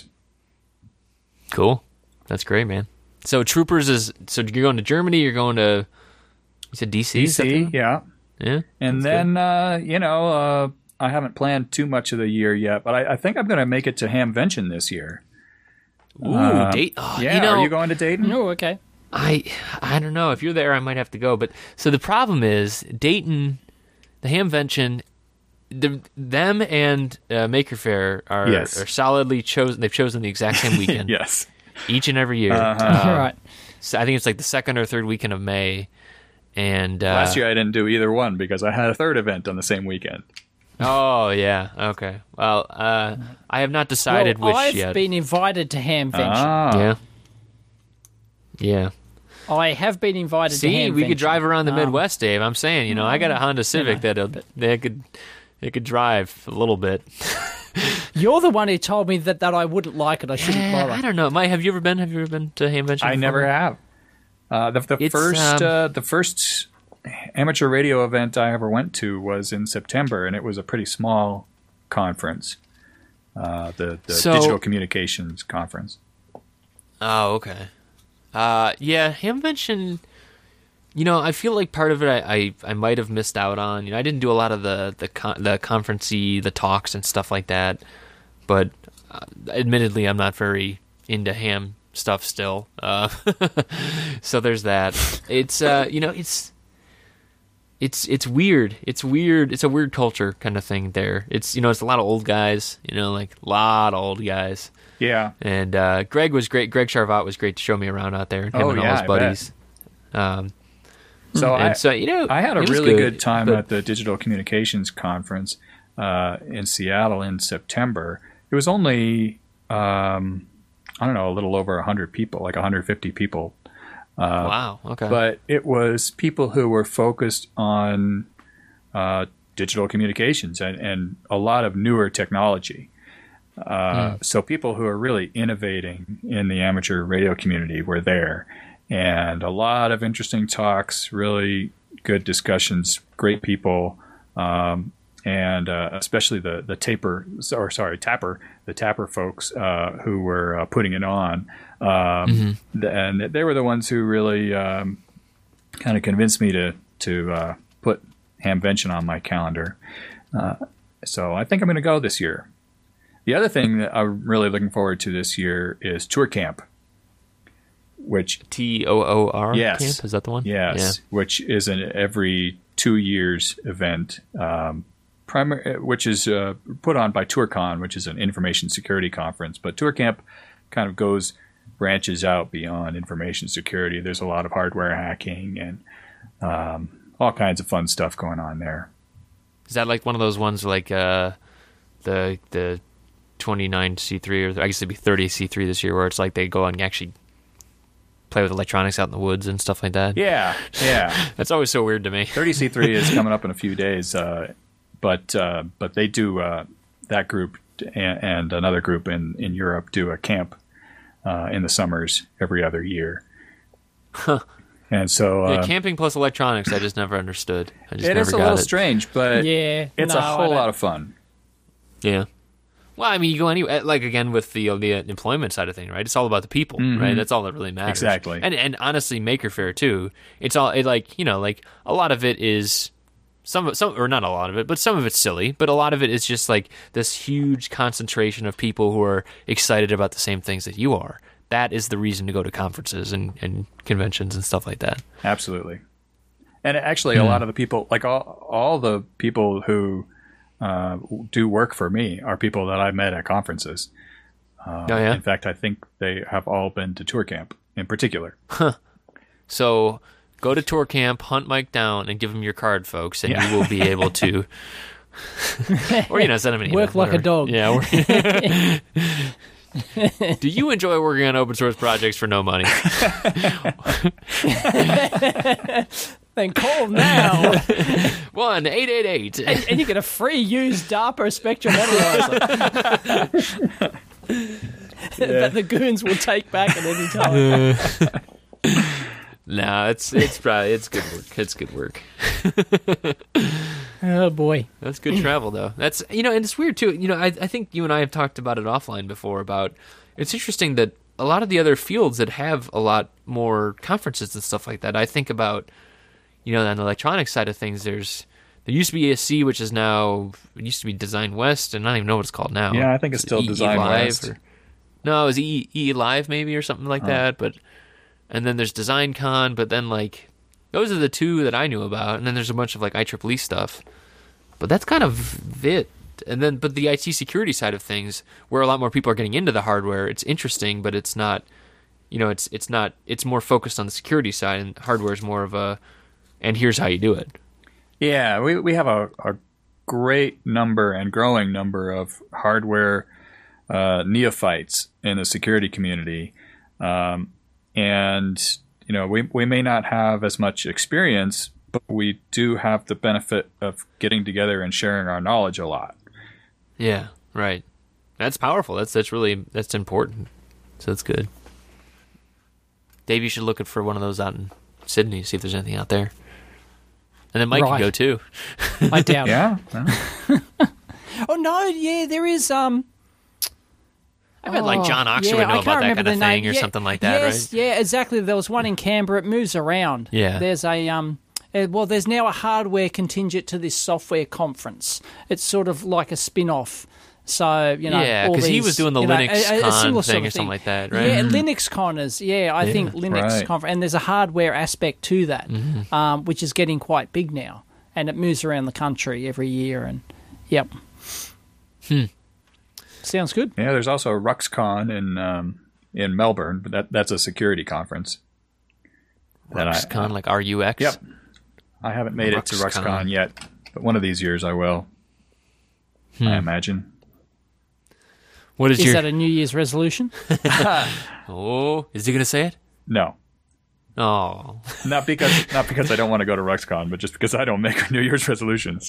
[SPEAKER 1] Cool. That's great, man. So Troopers is so you're going to Germany. You're going to you said D C. is that
[SPEAKER 3] D C,
[SPEAKER 1] the-
[SPEAKER 3] yeah.
[SPEAKER 1] Yeah.
[SPEAKER 3] And then, uh, you know, uh, I haven't planned too much of the year yet, but I, I think I'm going to make it to Hamvention this year.
[SPEAKER 1] Ooh,
[SPEAKER 3] Uh,
[SPEAKER 1] date. Oh,
[SPEAKER 3] yeah,
[SPEAKER 1] you know,
[SPEAKER 3] are you going to Dayton?
[SPEAKER 2] Oh, okay.
[SPEAKER 1] I I don't know if you're there. I might have to go. But so the problem is Dayton, the Hamvention, the, them and uh, Maker Faire are,
[SPEAKER 3] Yes.
[SPEAKER 1] are solidly chosen. They've chosen the exact same weekend
[SPEAKER 3] Yes.
[SPEAKER 1] each and every year.
[SPEAKER 3] Uh-huh.
[SPEAKER 2] All right.
[SPEAKER 1] So I think it's like the second or third weekend of May. And uh,
[SPEAKER 3] Last year I didn't do either one because I had a third event on the same weekend.
[SPEAKER 1] Oh yeah. Okay. Well, uh, I have not decided
[SPEAKER 2] well,
[SPEAKER 1] which
[SPEAKER 2] I've
[SPEAKER 1] yet.
[SPEAKER 2] been invited to Hamvention.
[SPEAKER 3] Ah.
[SPEAKER 1] Yeah. Yeah.
[SPEAKER 2] I have been invited to
[SPEAKER 1] See,
[SPEAKER 2] Hamvention.
[SPEAKER 1] we could drive around the
[SPEAKER 2] Um,
[SPEAKER 1] Midwest, Dave. I'm saying, you know, I got a Honda Civic that that could it could drive a little bit.
[SPEAKER 2] You're the one who told me that, that I wouldn't like it. I shouldn't
[SPEAKER 1] Yeah,
[SPEAKER 2] bother.
[SPEAKER 1] I don't know. Mike, have you ever been? Have you ever been to Hamvention?
[SPEAKER 3] I
[SPEAKER 1] before?
[SPEAKER 3] never have. Uh, the the
[SPEAKER 1] It's,
[SPEAKER 3] first
[SPEAKER 1] um,
[SPEAKER 3] uh, the first amateur radio event I ever went to was in September, and it was a pretty small conference. Uh, the the
[SPEAKER 1] So-
[SPEAKER 3] Digital Communications Conference.
[SPEAKER 1] Oh, okay. Uh, yeah, Hamvention. You know, I feel like part of it I, I, I might have missed out on. You know, I didn't do a lot of the the con- the conferencey, the talks and stuff like that. But uh, admittedly, I'm not very into ham stuff still. Uh, so there's that. It's uh, you know, it's it's it's weird. It's weird. It's a weird culture kind of thing there. It's you know, it's a lot of old guys. You know, like a lot of old guys.
[SPEAKER 3] Yeah.
[SPEAKER 1] And uh, Greg was great. Greg Charvat was great to show me around out there. Him
[SPEAKER 3] Oh,
[SPEAKER 1] and all
[SPEAKER 3] yeah,
[SPEAKER 1] his
[SPEAKER 3] I
[SPEAKER 1] buddies. Um,
[SPEAKER 3] So
[SPEAKER 1] and
[SPEAKER 3] I,
[SPEAKER 1] so you know,
[SPEAKER 3] I had a
[SPEAKER 1] it was
[SPEAKER 3] really good, time
[SPEAKER 1] but-
[SPEAKER 3] at the Digital Communications Conference uh, in Seattle in September. It was only, um, I don't know, a little over one hundred people, like one hundred fifty people. Uh,
[SPEAKER 1] Wow. Okay.
[SPEAKER 3] But it was people who were focused on uh, digital communications and, and a lot of newer technology. Uh, So people who are really innovating in the amateur radio community were there. And a lot of interesting talks, really good discussions, great people, um, and uh, especially the the taper, or sorry, tapper, the tapper folks uh, who were uh, putting it on, um,
[SPEAKER 1] Mm-hmm.
[SPEAKER 3] th- and they were the ones who really um, kind of convinced me to to uh, put Hamvention on my calendar. Uh, so I think I'm going to go this year. The other thing that I'm really looking forward to this year is Tour Camp, which
[SPEAKER 1] T O O R
[SPEAKER 3] Yes.
[SPEAKER 1] camp, is that the one?
[SPEAKER 3] Yes, which is an every two years event, um, primar- which is uh, put on by TourCon, which is an information security conference. But TourCamp kind of goes branches out beyond information security. There's a lot of hardware hacking and um, all kinds of fun stuff going on there.
[SPEAKER 1] Yeah. Is that like one of those ones like uh, the the twenty-nine C three, or I guess it'd be thirty C three this year, where it's like they go and actually play with electronics out in the woods and stuff like that?
[SPEAKER 3] Yeah, yeah.
[SPEAKER 1] That's always so weird to me.
[SPEAKER 3] thirty C three is coming up in a few days, uh, but uh, but they do uh, that group and, and another group in, in Europe do a camp uh, in the summers every other year. And so
[SPEAKER 1] Yeah,
[SPEAKER 3] uh,
[SPEAKER 1] camping plus electronics, I just never understood. I just
[SPEAKER 3] it
[SPEAKER 1] never
[SPEAKER 3] is a
[SPEAKER 1] got
[SPEAKER 3] little
[SPEAKER 1] it.
[SPEAKER 3] strange, but
[SPEAKER 2] Yeah,
[SPEAKER 3] it's
[SPEAKER 2] no,
[SPEAKER 3] a
[SPEAKER 2] I
[SPEAKER 3] whole
[SPEAKER 2] don't-
[SPEAKER 3] lot of fun.
[SPEAKER 1] Yeah. Well, I mean, you go anywhere, like, again, with the the employment side of thing, right? It's all about the people, mm-hmm. right? That's all that really matters.
[SPEAKER 3] Exactly.
[SPEAKER 1] And, and honestly, Maker Faire, too, it's all, it, like, you know, like, a lot of it is, some, some, or not a lot of it, but some of it's silly, but a lot of it is just, like, this huge concentration of people who are excited about the same things that you are. That is the reason to go to conferences and, and conventions and stuff like that.
[SPEAKER 3] Absolutely. And actually, mm. a lot of the people, like, all, all the people who Uh, do work for me are people that I've met at conferences. Uh,
[SPEAKER 1] oh, yeah?
[SPEAKER 3] In fact, I think they have all been to Tour Camp in particular.
[SPEAKER 1] Huh. So go to Tour Camp, hunt Mike down, and give him your card, folks, and yeah. you will be able to... or, you know, send him an email.
[SPEAKER 2] Work like
[SPEAKER 1] whatever.
[SPEAKER 2] a dog.
[SPEAKER 1] Yeah. Do you enjoy working on open source projects for no money?
[SPEAKER 2] Then call now.
[SPEAKER 1] one eight eight eight
[SPEAKER 2] And, and you get a free used DARPA Spectrum analyzer yeah. that the goons will take back at any time.
[SPEAKER 1] Uh, no, it's it's probably it's good work. It's good work.
[SPEAKER 2] Oh boy,
[SPEAKER 1] that's good travel though. That's you know, and it's weird too. You know, I I think you and I have talked about it offline before. About it's interesting that a lot of the other fields that have a lot more conferences and stuff like that. I think about. You know, on the electronics side of things, there's there used to be E S C, which is now it used to be Design West, and I don't even know what it's called now.
[SPEAKER 3] Yeah, I think it's still
[SPEAKER 1] e-
[SPEAKER 3] Design
[SPEAKER 1] E Live
[SPEAKER 3] West.
[SPEAKER 1] Or, no, it was E E Live maybe or something like oh. that. But and then there's Design Con, but then like those are the two that I knew about, and then there's a bunch of like I triple E stuff. But that's kind of it. And then, but the I T security side of things, where a lot more people are getting into the hardware, it's interesting, but it's not. You know, it's it's not. It's more focused on the security side, and hardware is more of a. And here's how you do it.
[SPEAKER 3] Yeah, we we have a, a great number and growing number of hardware uh, neophytes in the security community, um, and you know we we may not have as much experience, but we do have the benefit of getting together and sharing our knowledge a lot.
[SPEAKER 1] Yeah, right. That's powerful. That's that's really that's important. So that's good. Dave, you should look for one of those out in Sydney. See if there's anything out there. And then Mike right. can go too.
[SPEAKER 2] I doubt
[SPEAKER 3] yeah.
[SPEAKER 2] it. Oh no, yeah, there is. Um,
[SPEAKER 1] I bet oh, like John Oxford
[SPEAKER 2] yeah,
[SPEAKER 1] would know about that kind of thing
[SPEAKER 2] name.
[SPEAKER 1] or
[SPEAKER 2] yeah,
[SPEAKER 1] something like that,
[SPEAKER 2] yes,
[SPEAKER 1] right?
[SPEAKER 2] Yeah, exactly. There was one in Canberra. It moves around.
[SPEAKER 1] Yeah.
[SPEAKER 2] There's a um. Uh, well, there's now a hardware contingent to this software conference. It's sort of like a spin-off. So, you know,
[SPEAKER 1] yeah, because he was doing the Linux
[SPEAKER 2] know, a, a
[SPEAKER 1] Con
[SPEAKER 2] thing,
[SPEAKER 1] thing or
[SPEAKER 2] thing.
[SPEAKER 1] something like that, right?
[SPEAKER 2] Yeah, Linux Conners. Yeah, I yeah, think Linux
[SPEAKER 3] right.
[SPEAKER 2] conference, and there's a hardware aspect to that, mm-hmm. um, which is getting quite big now, and it moves around the country every year. And yep,
[SPEAKER 1] hmm.
[SPEAKER 2] sounds good.
[SPEAKER 3] Yeah, there's also RuxCon in um, in Melbourne, but that that's a security conference.
[SPEAKER 1] RuxCon, like R U X.
[SPEAKER 3] Yep, I haven't made Rux it to RuxCon Con yet, but one of these years I will. Hmm. I imagine.
[SPEAKER 1] What is,
[SPEAKER 2] is
[SPEAKER 1] your...
[SPEAKER 2] that a New Year's resolution?
[SPEAKER 1] Oh, is he going to say it?
[SPEAKER 3] No.
[SPEAKER 1] Oh,
[SPEAKER 3] not because not because I don't want to go to RuxCon, but just because I don't make New Year's resolutions.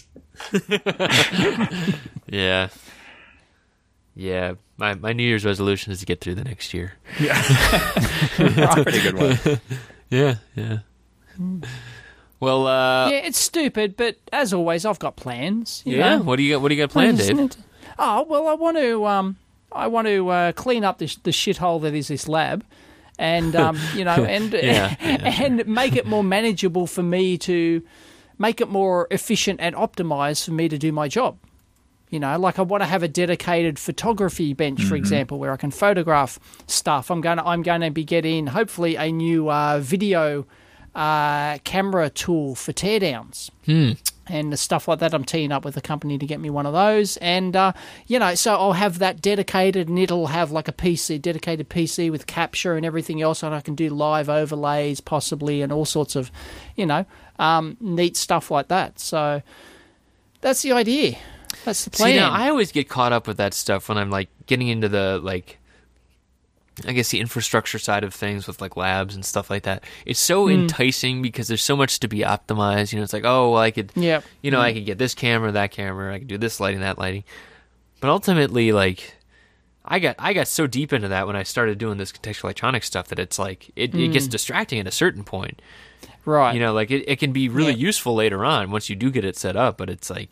[SPEAKER 1] yeah, yeah. My my New Year's resolution is to get through the next year.
[SPEAKER 3] Yeah, that's a pretty good one.
[SPEAKER 1] Yeah, yeah. Well, uh,
[SPEAKER 2] yeah, it's stupid, but as always, I've got plans. You
[SPEAKER 1] yeah,
[SPEAKER 2] know?
[SPEAKER 1] what do you got? What do you got planned, Dave?
[SPEAKER 2] It? Oh well, I want to um, I want to uh, clean up this the shithole that is this lab, and um, you know, and
[SPEAKER 1] yeah, yeah.
[SPEAKER 2] and make it more manageable for me to make it more efficient and optimized for me to do my job. You know, like I want to have a dedicated photography bench, for mm-hmm. example, where I can photograph stuff. I'm going to I'm going to be getting hopefully a new uh, video uh, camera tool for teardowns.
[SPEAKER 1] Hmm.
[SPEAKER 2] And the stuff like that. I'm teeing up with a company to get me one of those. And, uh, you know, so I'll have that dedicated, and it'll have like a P C, dedicated P C with capture and everything else, and I can do live overlays possibly and all sorts of, you know, um, neat stuff like that. So that's the idea. That's the plan.
[SPEAKER 1] See, now, I always get caught up with that stuff when I'm, like, getting into the, like, I guess the infrastructure side of things with like labs and stuff like that. It's so mm. enticing because there's so much to be optimized. You know, it's like, oh, well, I could,
[SPEAKER 2] yep.
[SPEAKER 1] you know,
[SPEAKER 2] mm.
[SPEAKER 1] I could get this camera, that camera, I could do this lighting, that lighting. But ultimately, like, I got I got so deep into that when I started doing this contextual electronics stuff that it's like it, mm. it gets distracting at a certain point.
[SPEAKER 2] Right.
[SPEAKER 1] You know, like it, it can be really
[SPEAKER 2] yeah.
[SPEAKER 1] useful later on once you do get it set up. But it's like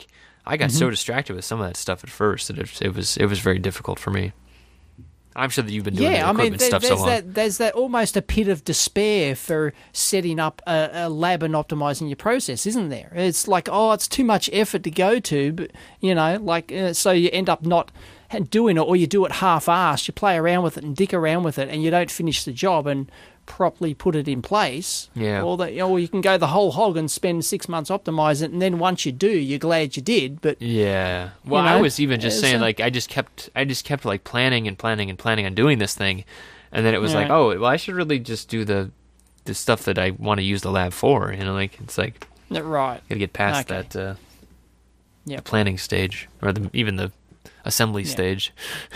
[SPEAKER 1] I got
[SPEAKER 2] Mm-hmm.
[SPEAKER 1] so distracted with some of that stuff at first that it, it was it was very difficult for me. I'm sure that you've been doing
[SPEAKER 2] Yeah,
[SPEAKER 1] the
[SPEAKER 2] I mean,
[SPEAKER 1] equipment
[SPEAKER 2] there,
[SPEAKER 1] stuff
[SPEAKER 2] there's
[SPEAKER 1] so long.
[SPEAKER 2] that there's that almost a pit of despair for setting up a, a lab and optimizing your process, isn't there? It's like, oh, it's too much effort to go to, but you know, like uh, so you end up not doing it, or you do it half-assed. You play around with it and dick around with it, and you don't finish the job and properly put it in place.
[SPEAKER 1] Yeah.
[SPEAKER 2] Or that, or you can go the whole hog and spend six months optimizing it, and then once you do, you're glad you did. But
[SPEAKER 1] Yeah. Well,
[SPEAKER 2] You
[SPEAKER 1] I
[SPEAKER 2] know,
[SPEAKER 1] was even just
[SPEAKER 2] it's
[SPEAKER 1] saying,
[SPEAKER 2] a-
[SPEAKER 1] like, I just kept, I just kept like planning and planning and planning on doing this thing, and then it was
[SPEAKER 2] Yeah.
[SPEAKER 1] like, oh, well, I should really just do the, the stuff that I want to use the lab for. You know, like it's like
[SPEAKER 2] right,
[SPEAKER 1] gotta get past
[SPEAKER 2] Okay.
[SPEAKER 1] that uh,
[SPEAKER 2] Yep.
[SPEAKER 1] the planning stage, or the, even the assembly stage.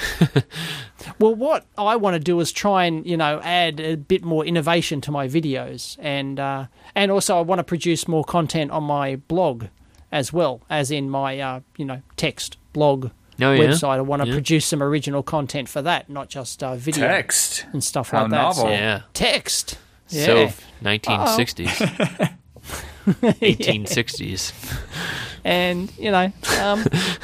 [SPEAKER 2] Well, what I want to do is try and, you know, add a bit more innovation to my videos, and uh, and also I want to produce more content on my blog as well, as in my, uh, you know, text blog
[SPEAKER 1] Oh, yeah?
[SPEAKER 2] website. I want to
[SPEAKER 1] Yeah.
[SPEAKER 2] produce some original content for that, not just uh, video
[SPEAKER 3] Text.
[SPEAKER 2] and stuff
[SPEAKER 3] How
[SPEAKER 2] like that. So-
[SPEAKER 3] novel.
[SPEAKER 1] Yeah.
[SPEAKER 2] text. Yeah.
[SPEAKER 1] So nineteen sixties,
[SPEAKER 2] Yeah.
[SPEAKER 1] eighteen sixties.
[SPEAKER 2] And you know um,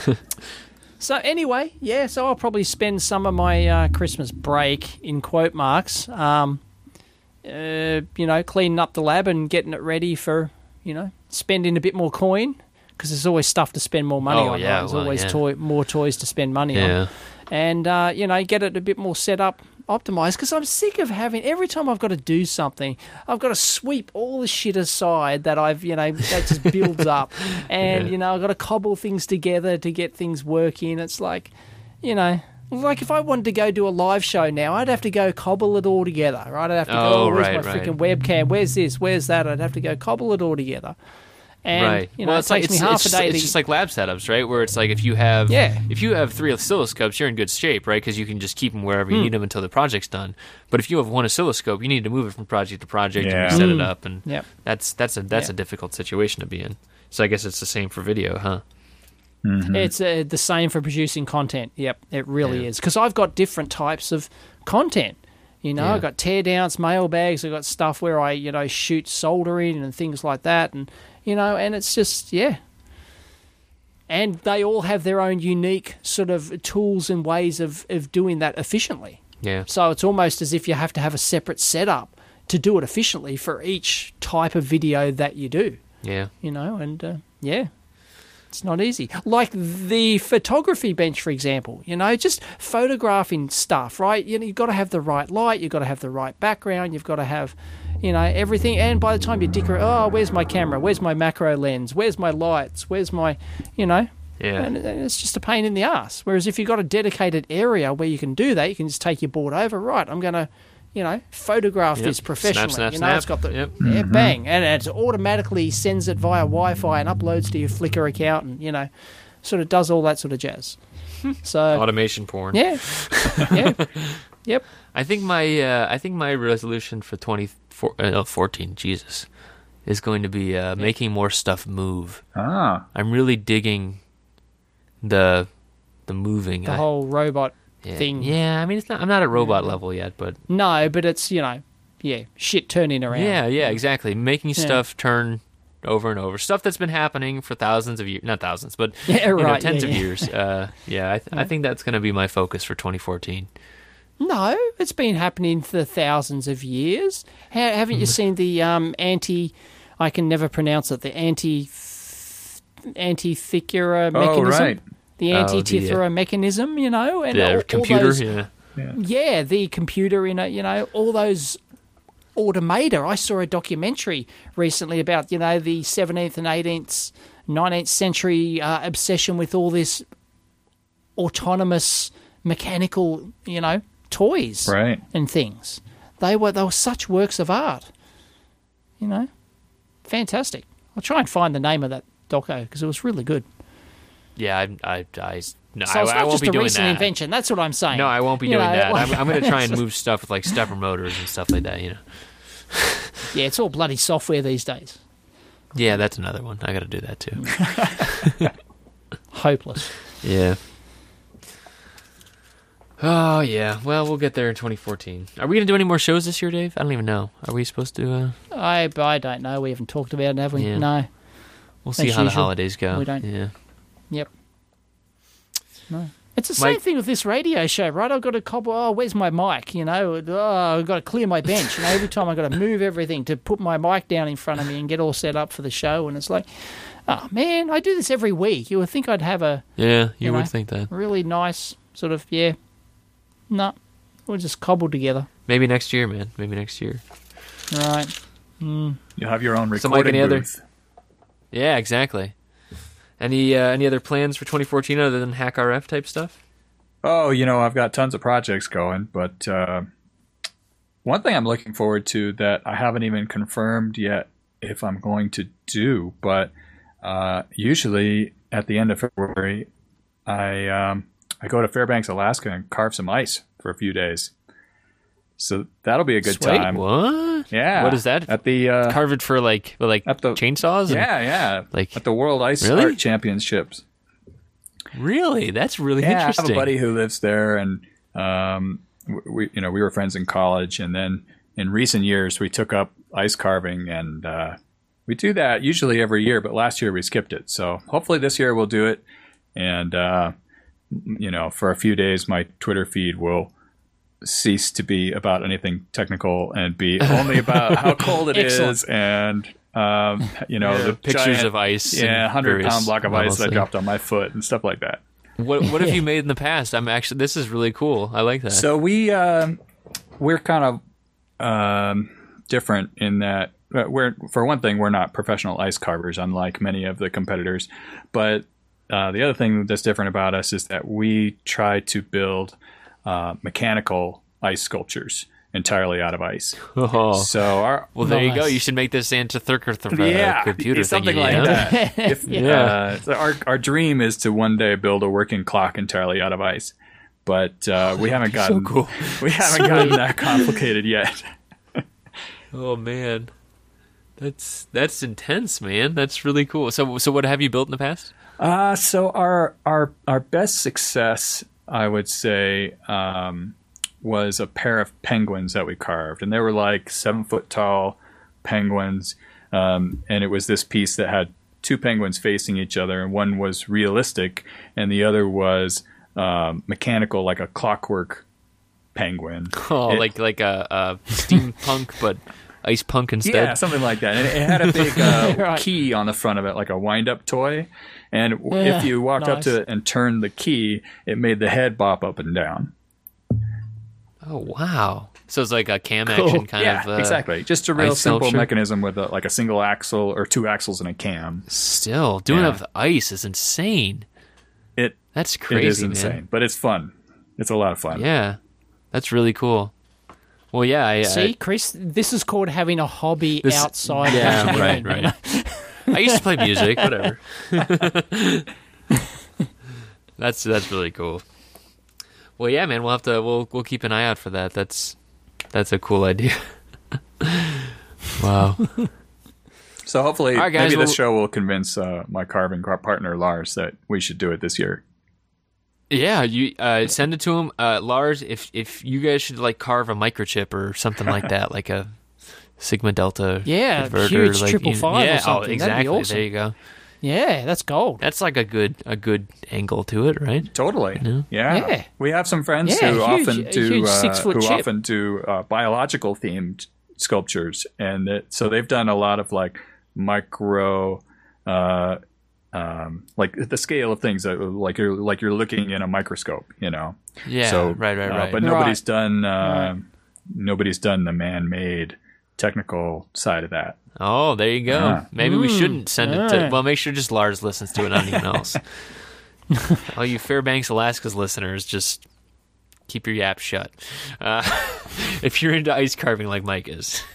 [SPEAKER 2] so anyway, yeah, so I'll probably spend some of my uh, Christmas break in quote marks um, uh, you know, cleaning up the lab and getting it ready for, you know, spending a bit more coin, because there's always stuff to spend more money
[SPEAKER 1] Oh,
[SPEAKER 2] on,
[SPEAKER 1] yeah,
[SPEAKER 2] right? There's
[SPEAKER 1] well,
[SPEAKER 2] always
[SPEAKER 1] yeah.
[SPEAKER 2] toy, more toys to spend money
[SPEAKER 1] Yeah.
[SPEAKER 2] on, and uh, you know, get it a bit more set up, optimized, because I'm sick of having, every time I've got to do something, I've got to sweep all the shit aside that I've, you know, that just builds up, and
[SPEAKER 1] Yeah.
[SPEAKER 2] you know, I've got to cobble things together to get things working. It's like, you know, like if I wanted to go do a live show now, I'd have to go cobble it all together, right? I'd have to go,
[SPEAKER 1] Oh,
[SPEAKER 2] oh, where's
[SPEAKER 1] right,
[SPEAKER 2] my
[SPEAKER 1] right.
[SPEAKER 2] freaking webcam? Where's this? Where's that? I'd have to go cobble it all together. And,
[SPEAKER 1] Right.
[SPEAKER 2] you know,
[SPEAKER 1] well,
[SPEAKER 2] it
[SPEAKER 1] it's like
[SPEAKER 2] takes
[SPEAKER 1] it's,
[SPEAKER 2] me half
[SPEAKER 1] it's,
[SPEAKER 2] a
[SPEAKER 1] just,
[SPEAKER 2] day
[SPEAKER 1] it's
[SPEAKER 2] to...
[SPEAKER 1] just like lab setups, right? Where it's like if you have
[SPEAKER 2] Yeah.
[SPEAKER 1] if you have three oscilloscopes, you're in good shape, right? Because you can just keep them wherever
[SPEAKER 2] Hmm.
[SPEAKER 1] you need them until the project's done. But if you have one oscilloscope, you need to move it from project to project
[SPEAKER 3] Yeah.
[SPEAKER 1] and reset
[SPEAKER 2] Hmm.
[SPEAKER 1] it up, and
[SPEAKER 2] Yep.
[SPEAKER 1] that's that's a that's
[SPEAKER 2] Yeah.
[SPEAKER 1] a difficult situation to be in. So I guess it's the same for video, huh?
[SPEAKER 2] It's uh, the same for producing content. Yep, it really
[SPEAKER 1] Yeah.
[SPEAKER 2] is. Because I've got different types of content. You know,
[SPEAKER 1] Yeah.
[SPEAKER 2] I've got teardowns, mailbags. I've got stuff where I, you know, shoot soldering and things like that. And, you know, and it's just, yeah. And they all have their own unique sort of tools and ways of, of doing that efficiently.
[SPEAKER 1] Yeah.
[SPEAKER 2] So it's almost as if you have to have a separate setup to do it efficiently for each type of video that you do.
[SPEAKER 1] Yeah.
[SPEAKER 2] You know, and uh, yeah, it's not easy. Like the photography bench, for example, you know, just photographing stuff, right? You know, you've got to have the right light, you've got to have the right background, you've got to have, you know, everything. And by the time you dick around, oh, where's my camera? Where's my macro lens? Where's my lights? Where's my, you know,
[SPEAKER 1] Yeah.
[SPEAKER 2] and and it's just a pain in the ass. Whereas if you've got a dedicated area where you can do that, you can just take your board over, right, I'm going to, you know, photograph
[SPEAKER 1] Yep.
[SPEAKER 2] this professionally.
[SPEAKER 1] Snap, snap,
[SPEAKER 2] you know,
[SPEAKER 1] snap.
[SPEAKER 2] it's got the
[SPEAKER 1] Yep.
[SPEAKER 2] yeah, bang, and it automatically sends it via Wi-Fi and uploads to your Flickr account, and you know, sort of does all that sort of jazz. So
[SPEAKER 1] Automation porn.
[SPEAKER 2] yeah, yeah, yep.
[SPEAKER 1] I think my uh, I think my resolution for twenty fourteen, Jesus, is going to be uh, making more stuff move.
[SPEAKER 3] Ah.
[SPEAKER 1] I'm really digging the the moving.
[SPEAKER 2] The
[SPEAKER 1] I-
[SPEAKER 2] whole robot
[SPEAKER 1] yeah.
[SPEAKER 2] thing.
[SPEAKER 1] Yeah, I mean, it's not. I'm not at robot level yet, but
[SPEAKER 2] No, but it's, you know, yeah, shit turning around.
[SPEAKER 1] yeah, yeah, exactly. Making
[SPEAKER 2] Yeah.
[SPEAKER 1] stuff turn over and over. Stuff that's been happening for thousands of years, not thousands, but
[SPEAKER 2] Yeah,
[SPEAKER 1] you know,
[SPEAKER 2] right,
[SPEAKER 1] tens
[SPEAKER 2] yeah,
[SPEAKER 1] of
[SPEAKER 2] yeah.
[SPEAKER 1] years. Uh, yeah, I, th- I think that's going to be my focus for twenty fourteen.
[SPEAKER 2] No, it's been happening for thousands of years. Ha- haven't
[SPEAKER 1] Mm.
[SPEAKER 2] you seen the um, anti? I can never pronounce it. The anti anti-thicura
[SPEAKER 3] Oh,
[SPEAKER 2] mechanism.
[SPEAKER 3] right.
[SPEAKER 2] The
[SPEAKER 1] Oh, the,
[SPEAKER 2] anti-tithera mechanism. You know, and all, all
[SPEAKER 1] The computer,
[SPEAKER 2] those-
[SPEAKER 1] yeah.
[SPEAKER 2] yeah, the computer in it. You know, all those automator. I saw a documentary recently about, you know, the seventeenth and eighteenth, nineteenth century uh, obsession with all this autonomous mechanical, you know, toys
[SPEAKER 3] Right.
[SPEAKER 2] and things. They were they were such works of art. You know, fantastic. I'll try and find the name of that doco because it was really good.
[SPEAKER 1] Yeah, I, I, I, no,
[SPEAKER 2] So
[SPEAKER 1] I,
[SPEAKER 2] it's
[SPEAKER 1] I
[SPEAKER 2] not
[SPEAKER 1] won't
[SPEAKER 2] just
[SPEAKER 1] be
[SPEAKER 2] a
[SPEAKER 1] doing
[SPEAKER 2] recent
[SPEAKER 1] that.
[SPEAKER 2] invention. That's what I'm saying.
[SPEAKER 1] No, I won't be
[SPEAKER 2] You
[SPEAKER 1] doing
[SPEAKER 2] know,
[SPEAKER 1] that.
[SPEAKER 2] like-
[SPEAKER 1] I'm, I'm going to try and move stuff with like stepper motors and stuff like that. You know.
[SPEAKER 2] Yeah, it's all bloody software these days.
[SPEAKER 1] Yeah, that's another one. I got to do that too.
[SPEAKER 2] Hopeless.
[SPEAKER 1] Yeah. Oh yeah. Well, we'll get there in twenty fourteen. Are we gonna do any more shows this year, Dave? I don't even know. Are we supposed to? Uh,
[SPEAKER 2] I I don't know. We haven't talked about it, have we?
[SPEAKER 1] Yeah.
[SPEAKER 2] No.
[SPEAKER 1] we'll see
[SPEAKER 2] As
[SPEAKER 1] how the
[SPEAKER 2] usual,
[SPEAKER 1] holidays go.
[SPEAKER 2] we don't-
[SPEAKER 1] Yeah.
[SPEAKER 2] Yep. No. It's the same
[SPEAKER 1] Mike-
[SPEAKER 2] thing with this radio show, right? I've got to cobble, oh, where's my mic? You know, oh, I've got to clear my bench. You know, every time I've got to move everything to put my mic down in front of me and get all set up for the show. And it's like, oh, man, I do this every week. You would think I'd have a
[SPEAKER 1] Yeah, you,
[SPEAKER 2] You
[SPEAKER 1] would
[SPEAKER 2] know.
[SPEAKER 1] think that.
[SPEAKER 2] really nice sort of, yeah. No, we'll just cobble together.
[SPEAKER 1] Maybe next year, man. Maybe next year.
[SPEAKER 2] Right.
[SPEAKER 3] You'll have your own
[SPEAKER 1] So, Mike,
[SPEAKER 3] recording
[SPEAKER 1] any other-
[SPEAKER 3] booth.
[SPEAKER 1] Yeah, exactly. Any uh, any other plans for twenty fourteen other than Hack R F type stuff?
[SPEAKER 3] Oh, you know, I've got tons of projects going, but uh, one thing I'm looking forward to that I haven't even confirmed yet if I'm going to do, but uh, usually at the end of February, I um, I go to Fairbanks, Alaska, and carve some ice for a few days. So that'll be a good
[SPEAKER 2] Sweet.
[SPEAKER 3] time.
[SPEAKER 1] What?
[SPEAKER 3] Yeah.
[SPEAKER 1] What is that?
[SPEAKER 3] At the uh,
[SPEAKER 1] Carve it for like for, like
[SPEAKER 3] At the-
[SPEAKER 1] chainsaws? and-
[SPEAKER 3] yeah, yeah,
[SPEAKER 1] Like-
[SPEAKER 3] at the World Ice
[SPEAKER 1] Really?
[SPEAKER 3] Art Championships.
[SPEAKER 1] Really? That's really
[SPEAKER 3] Yeah, I have
[SPEAKER 1] interesting.
[SPEAKER 3] a buddy who lives there, and um, we, you know, we were friends in college, and then in recent years we took up ice carving, and uh, we do that usually every year. But last year we skipped it, so hopefully this year we'll do it. And uh, you know, for a few days, my Twitter feed will cease to be about anything technical and be only about how cold it
[SPEAKER 2] Excellent.
[SPEAKER 3] is, and um, you know,
[SPEAKER 1] Yeah,
[SPEAKER 3] the
[SPEAKER 1] pictures
[SPEAKER 3] giant,
[SPEAKER 1] of ice.
[SPEAKER 3] yeah,
[SPEAKER 1] and
[SPEAKER 3] hundred
[SPEAKER 1] various
[SPEAKER 3] pound block of ice
[SPEAKER 1] models,
[SPEAKER 3] that I
[SPEAKER 1] yeah.
[SPEAKER 3] dropped on my foot and stuff like that.
[SPEAKER 1] What what have you made in the past? I'm actually this is really cool. I like that.
[SPEAKER 3] So we um, we're kind of um, different in that uh, we're for one thing we're not professional ice carvers, unlike many of the competitors. But uh, the other thing that's different about us is that we try to build uh, mechanical ice sculptures entirely out of ice.
[SPEAKER 1] oh.
[SPEAKER 3] So our
[SPEAKER 1] Well, there you go.
[SPEAKER 2] Nice.
[SPEAKER 1] You should make this into Thurker th-
[SPEAKER 3] yeah,
[SPEAKER 1] computer
[SPEAKER 3] something
[SPEAKER 1] thingy,
[SPEAKER 3] like
[SPEAKER 1] yeah?
[SPEAKER 3] that. If,
[SPEAKER 1] Yeah.
[SPEAKER 3] uh, so our our dream is to one day build a working clock entirely out of ice, but uh, we haven't
[SPEAKER 1] so
[SPEAKER 3] gotten
[SPEAKER 1] cool.
[SPEAKER 3] we haven't gotten that complicated yet.
[SPEAKER 1] Oh man, that's that's intense, man. That's really cool. So so what have you built in the past?
[SPEAKER 3] Uh, so our our our best success, I would say, um, was a pair of penguins that we carved, and they were like seven foot tall penguins, um, and it was this piece that had two penguins facing each other, and one was realistic, and the other was um, mechanical, like a clockwork penguin.
[SPEAKER 1] Oh,
[SPEAKER 3] It-
[SPEAKER 1] like like a, a steampunk, but ice punk instead.
[SPEAKER 3] Yeah, something like that. And it, it had a big uh,
[SPEAKER 2] Right.
[SPEAKER 3] key on the front of it, like a wind-up toy. And w
[SPEAKER 2] Yeah,
[SPEAKER 3] if you walked up
[SPEAKER 2] nice.
[SPEAKER 3] to it and turned the key, it made the head bop up and down.
[SPEAKER 1] Oh wow. So it's like a cam
[SPEAKER 2] Cool.
[SPEAKER 1] action kind
[SPEAKER 3] yeah,
[SPEAKER 1] of. Uh,
[SPEAKER 3] exactly. Just a real
[SPEAKER 1] ice
[SPEAKER 3] simple
[SPEAKER 1] sculpture.
[SPEAKER 3] mechanism with a, like a single axle or two axles and a cam.
[SPEAKER 1] Still doing
[SPEAKER 3] Yeah.
[SPEAKER 1] it with ice is insane.
[SPEAKER 3] It
[SPEAKER 1] That's crazy,
[SPEAKER 3] it is
[SPEAKER 1] man.
[SPEAKER 3] insane, but it's fun. It's a lot of fun.
[SPEAKER 1] Yeah, that's really cool. Well, yeah. I,
[SPEAKER 2] See,
[SPEAKER 1] I,
[SPEAKER 2] Chris, this is called having a hobby
[SPEAKER 1] This-
[SPEAKER 2] outside.
[SPEAKER 1] yeah,
[SPEAKER 2] of
[SPEAKER 1] right,
[SPEAKER 2] engineering, you
[SPEAKER 1] right. I used to play music. Whatever. that's that's really cool. Well, yeah, man. We'll have to. We'll we'll keep an eye out for that. That's that's a cool idea. Wow.
[SPEAKER 3] So hopefully,
[SPEAKER 1] All right, guys,
[SPEAKER 3] maybe this
[SPEAKER 1] well-
[SPEAKER 3] show will convince uh, my carving car- partner Lars that we should do it this year.
[SPEAKER 1] Yeah, you uh, send it to him, uh, Lars. If if you guys should like carve a microchip or something like that, like a Sigma Delta,
[SPEAKER 2] Yeah,
[SPEAKER 1] converter,
[SPEAKER 2] huge
[SPEAKER 1] like,
[SPEAKER 2] triple
[SPEAKER 1] you-
[SPEAKER 2] five or
[SPEAKER 1] yeah,
[SPEAKER 2] something.
[SPEAKER 1] Oh,
[SPEAKER 2] That'd be
[SPEAKER 1] exactly.
[SPEAKER 2] awesome.
[SPEAKER 1] There you go.
[SPEAKER 2] Yeah, that's gold.
[SPEAKER 1] That's like a good a good angle to it, right?
[SPEAKER 3] Totally.
[SPEAKER 1] know?
[SPEAKER 3] Yeah.
[SPEAKER 2] Yeah.
[SPEAKER 3] We have some friends
[SPEAKER 2] Yeah,
[SPEAKER 3] who
[SPEAKER 2] huge-
[SPEAKER 3] often
[SPEAKER 2] a
[SPEAKER 3] do
[SPEAKER 2] huge
[SPEAKER 3] uh,
[SPEAKER 2] six-foot
[SPEAKER 3] who
[SPEAKER 2] chip.
[SPEAKER 3] often do uh, biological themed sculptures, and it, so they've done a lot of like micro, uh, um, like the scale of things, uh, like you're like you're looking in a microscope, you know.
[SPEAKER 1] Yeah,
[SPEAKER 3] So
[SPEAKER 1] right, right,
[SPEAKER 3] uh,
[SPEAKER 1] right.
[SPEAKER 3] But nobody's
[SPEAKER 2] Right.
[SPEAKER 3] done uh,
[SPEAKER 2] Right.
[SPEAKER 3] nobody's done the man-made technical side of that.
[SPEAKER 1] Oh, there you go.
[SPEAKER 3] Yeah.
[SPEAKER 1] Maybe we
[SPEAKER 2] Mm,
[SPEAKER 1] shouldn't send it to.
[SPEAKER 2] alright.
[SPEAKER 1] Well, make sure just Lars listens to it, not anyone else. All you Fairbanks, Alaska's listeners, just keep your yap shut. Uh, if you're into ice carving like Mike is.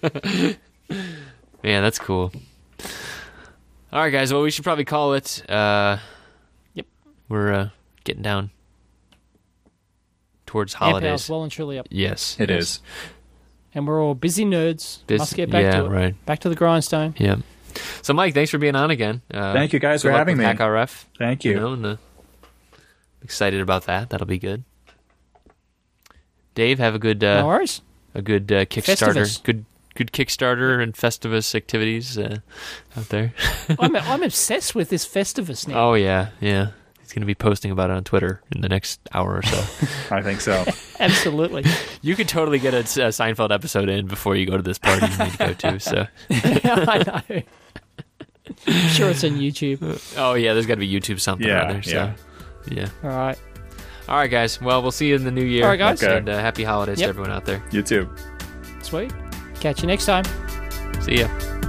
[SPEAKER 1] Man, that's cool. All right, guys. Well, we should probably call it. Uh,
[SPEAKER 2] Yep.
[SPEAKER 1] We're uh, getting down towards
[SPEAKER 2] Amp hour's
[SPEAKER 1] holidays.
[SPEAKER 2] well and truly up.
[SPEAKER 1] Yes,
[SPEAKER 3] It
[SPEAKER 1] yes.
[SPEAKER 3] is.
[SPEAKER 2] And we're all busy nerds.
[SPEAKER 1] This-
[SPEAKER 2] Must get back
[SPEAKER 1] yeah,
[SPEAKER 2] to it.
[SPEAKER 1] right.
[SPEAKER 2] Back to the grindstone.
[SPEAKER 1] Yeah. So, Mike, thanks for being on again. Uh,
[SPEAKER 3] Thank you guys
[SPEAKER 1] good
[SPEAKER 3] for
[SPEAKER 1] luck
[SPEAKER 3] having
[SPEAKER 1] with
[SPEAKER 3] me.
[SPEAKER 1] Hack R F.
[SPEAKER 3] Thank you.
[SPEAKER 1] You know, and, uh, excited about that. That'll be good. Dave, have a good uh,
[SPEAKER 2] No worries.
[SPEAKER 1] a good uh, Kickstarter.
[SPEAKER 2] Festivus.
[SPEAKER 1] Good good Kickstarter and Festivus activities uh, out there.
[SPEAKER 2] I'm I'm obsessed with this Festivus now.
[SPEAKER 1] Oh yeah, yeah. He's going to be posting about it on Twitter in the next hour or so.
[SPEAKER 3] I think so.
[SPEAKER 2] Absolutely.
[SPEAKER 1] You could totally get a, a Seinfeld episode in before you go to this party you need to go to. So.
[SPEAKER 2] I know. I'm sure it's on YouTube.
[SPEAKER 1] Oh yeah, there's got to be YouTube something
[SPEAKER 3] Yeah,
[SPEAKER 1] on there. So.
[SPEAKER 3] yeah.
[SPEAKER 1] Yeah.
[SPEAKER 2] All right.
[SPEAKER 1] All right, guys. Well, we'll see you in the new year.
[SPEAKER 2] All right, guys.
[SPEAKER 3] Okay.
[SPEAKER 1] And uh, happy holidays
[SPEAKER 2] Yep.
[SPEAKER 1] to everyone out there.
[SPEAKER 3] You too.
[SPEAKER 2] Sweet. Catch you next time.
[SPEAKER 1] See ya.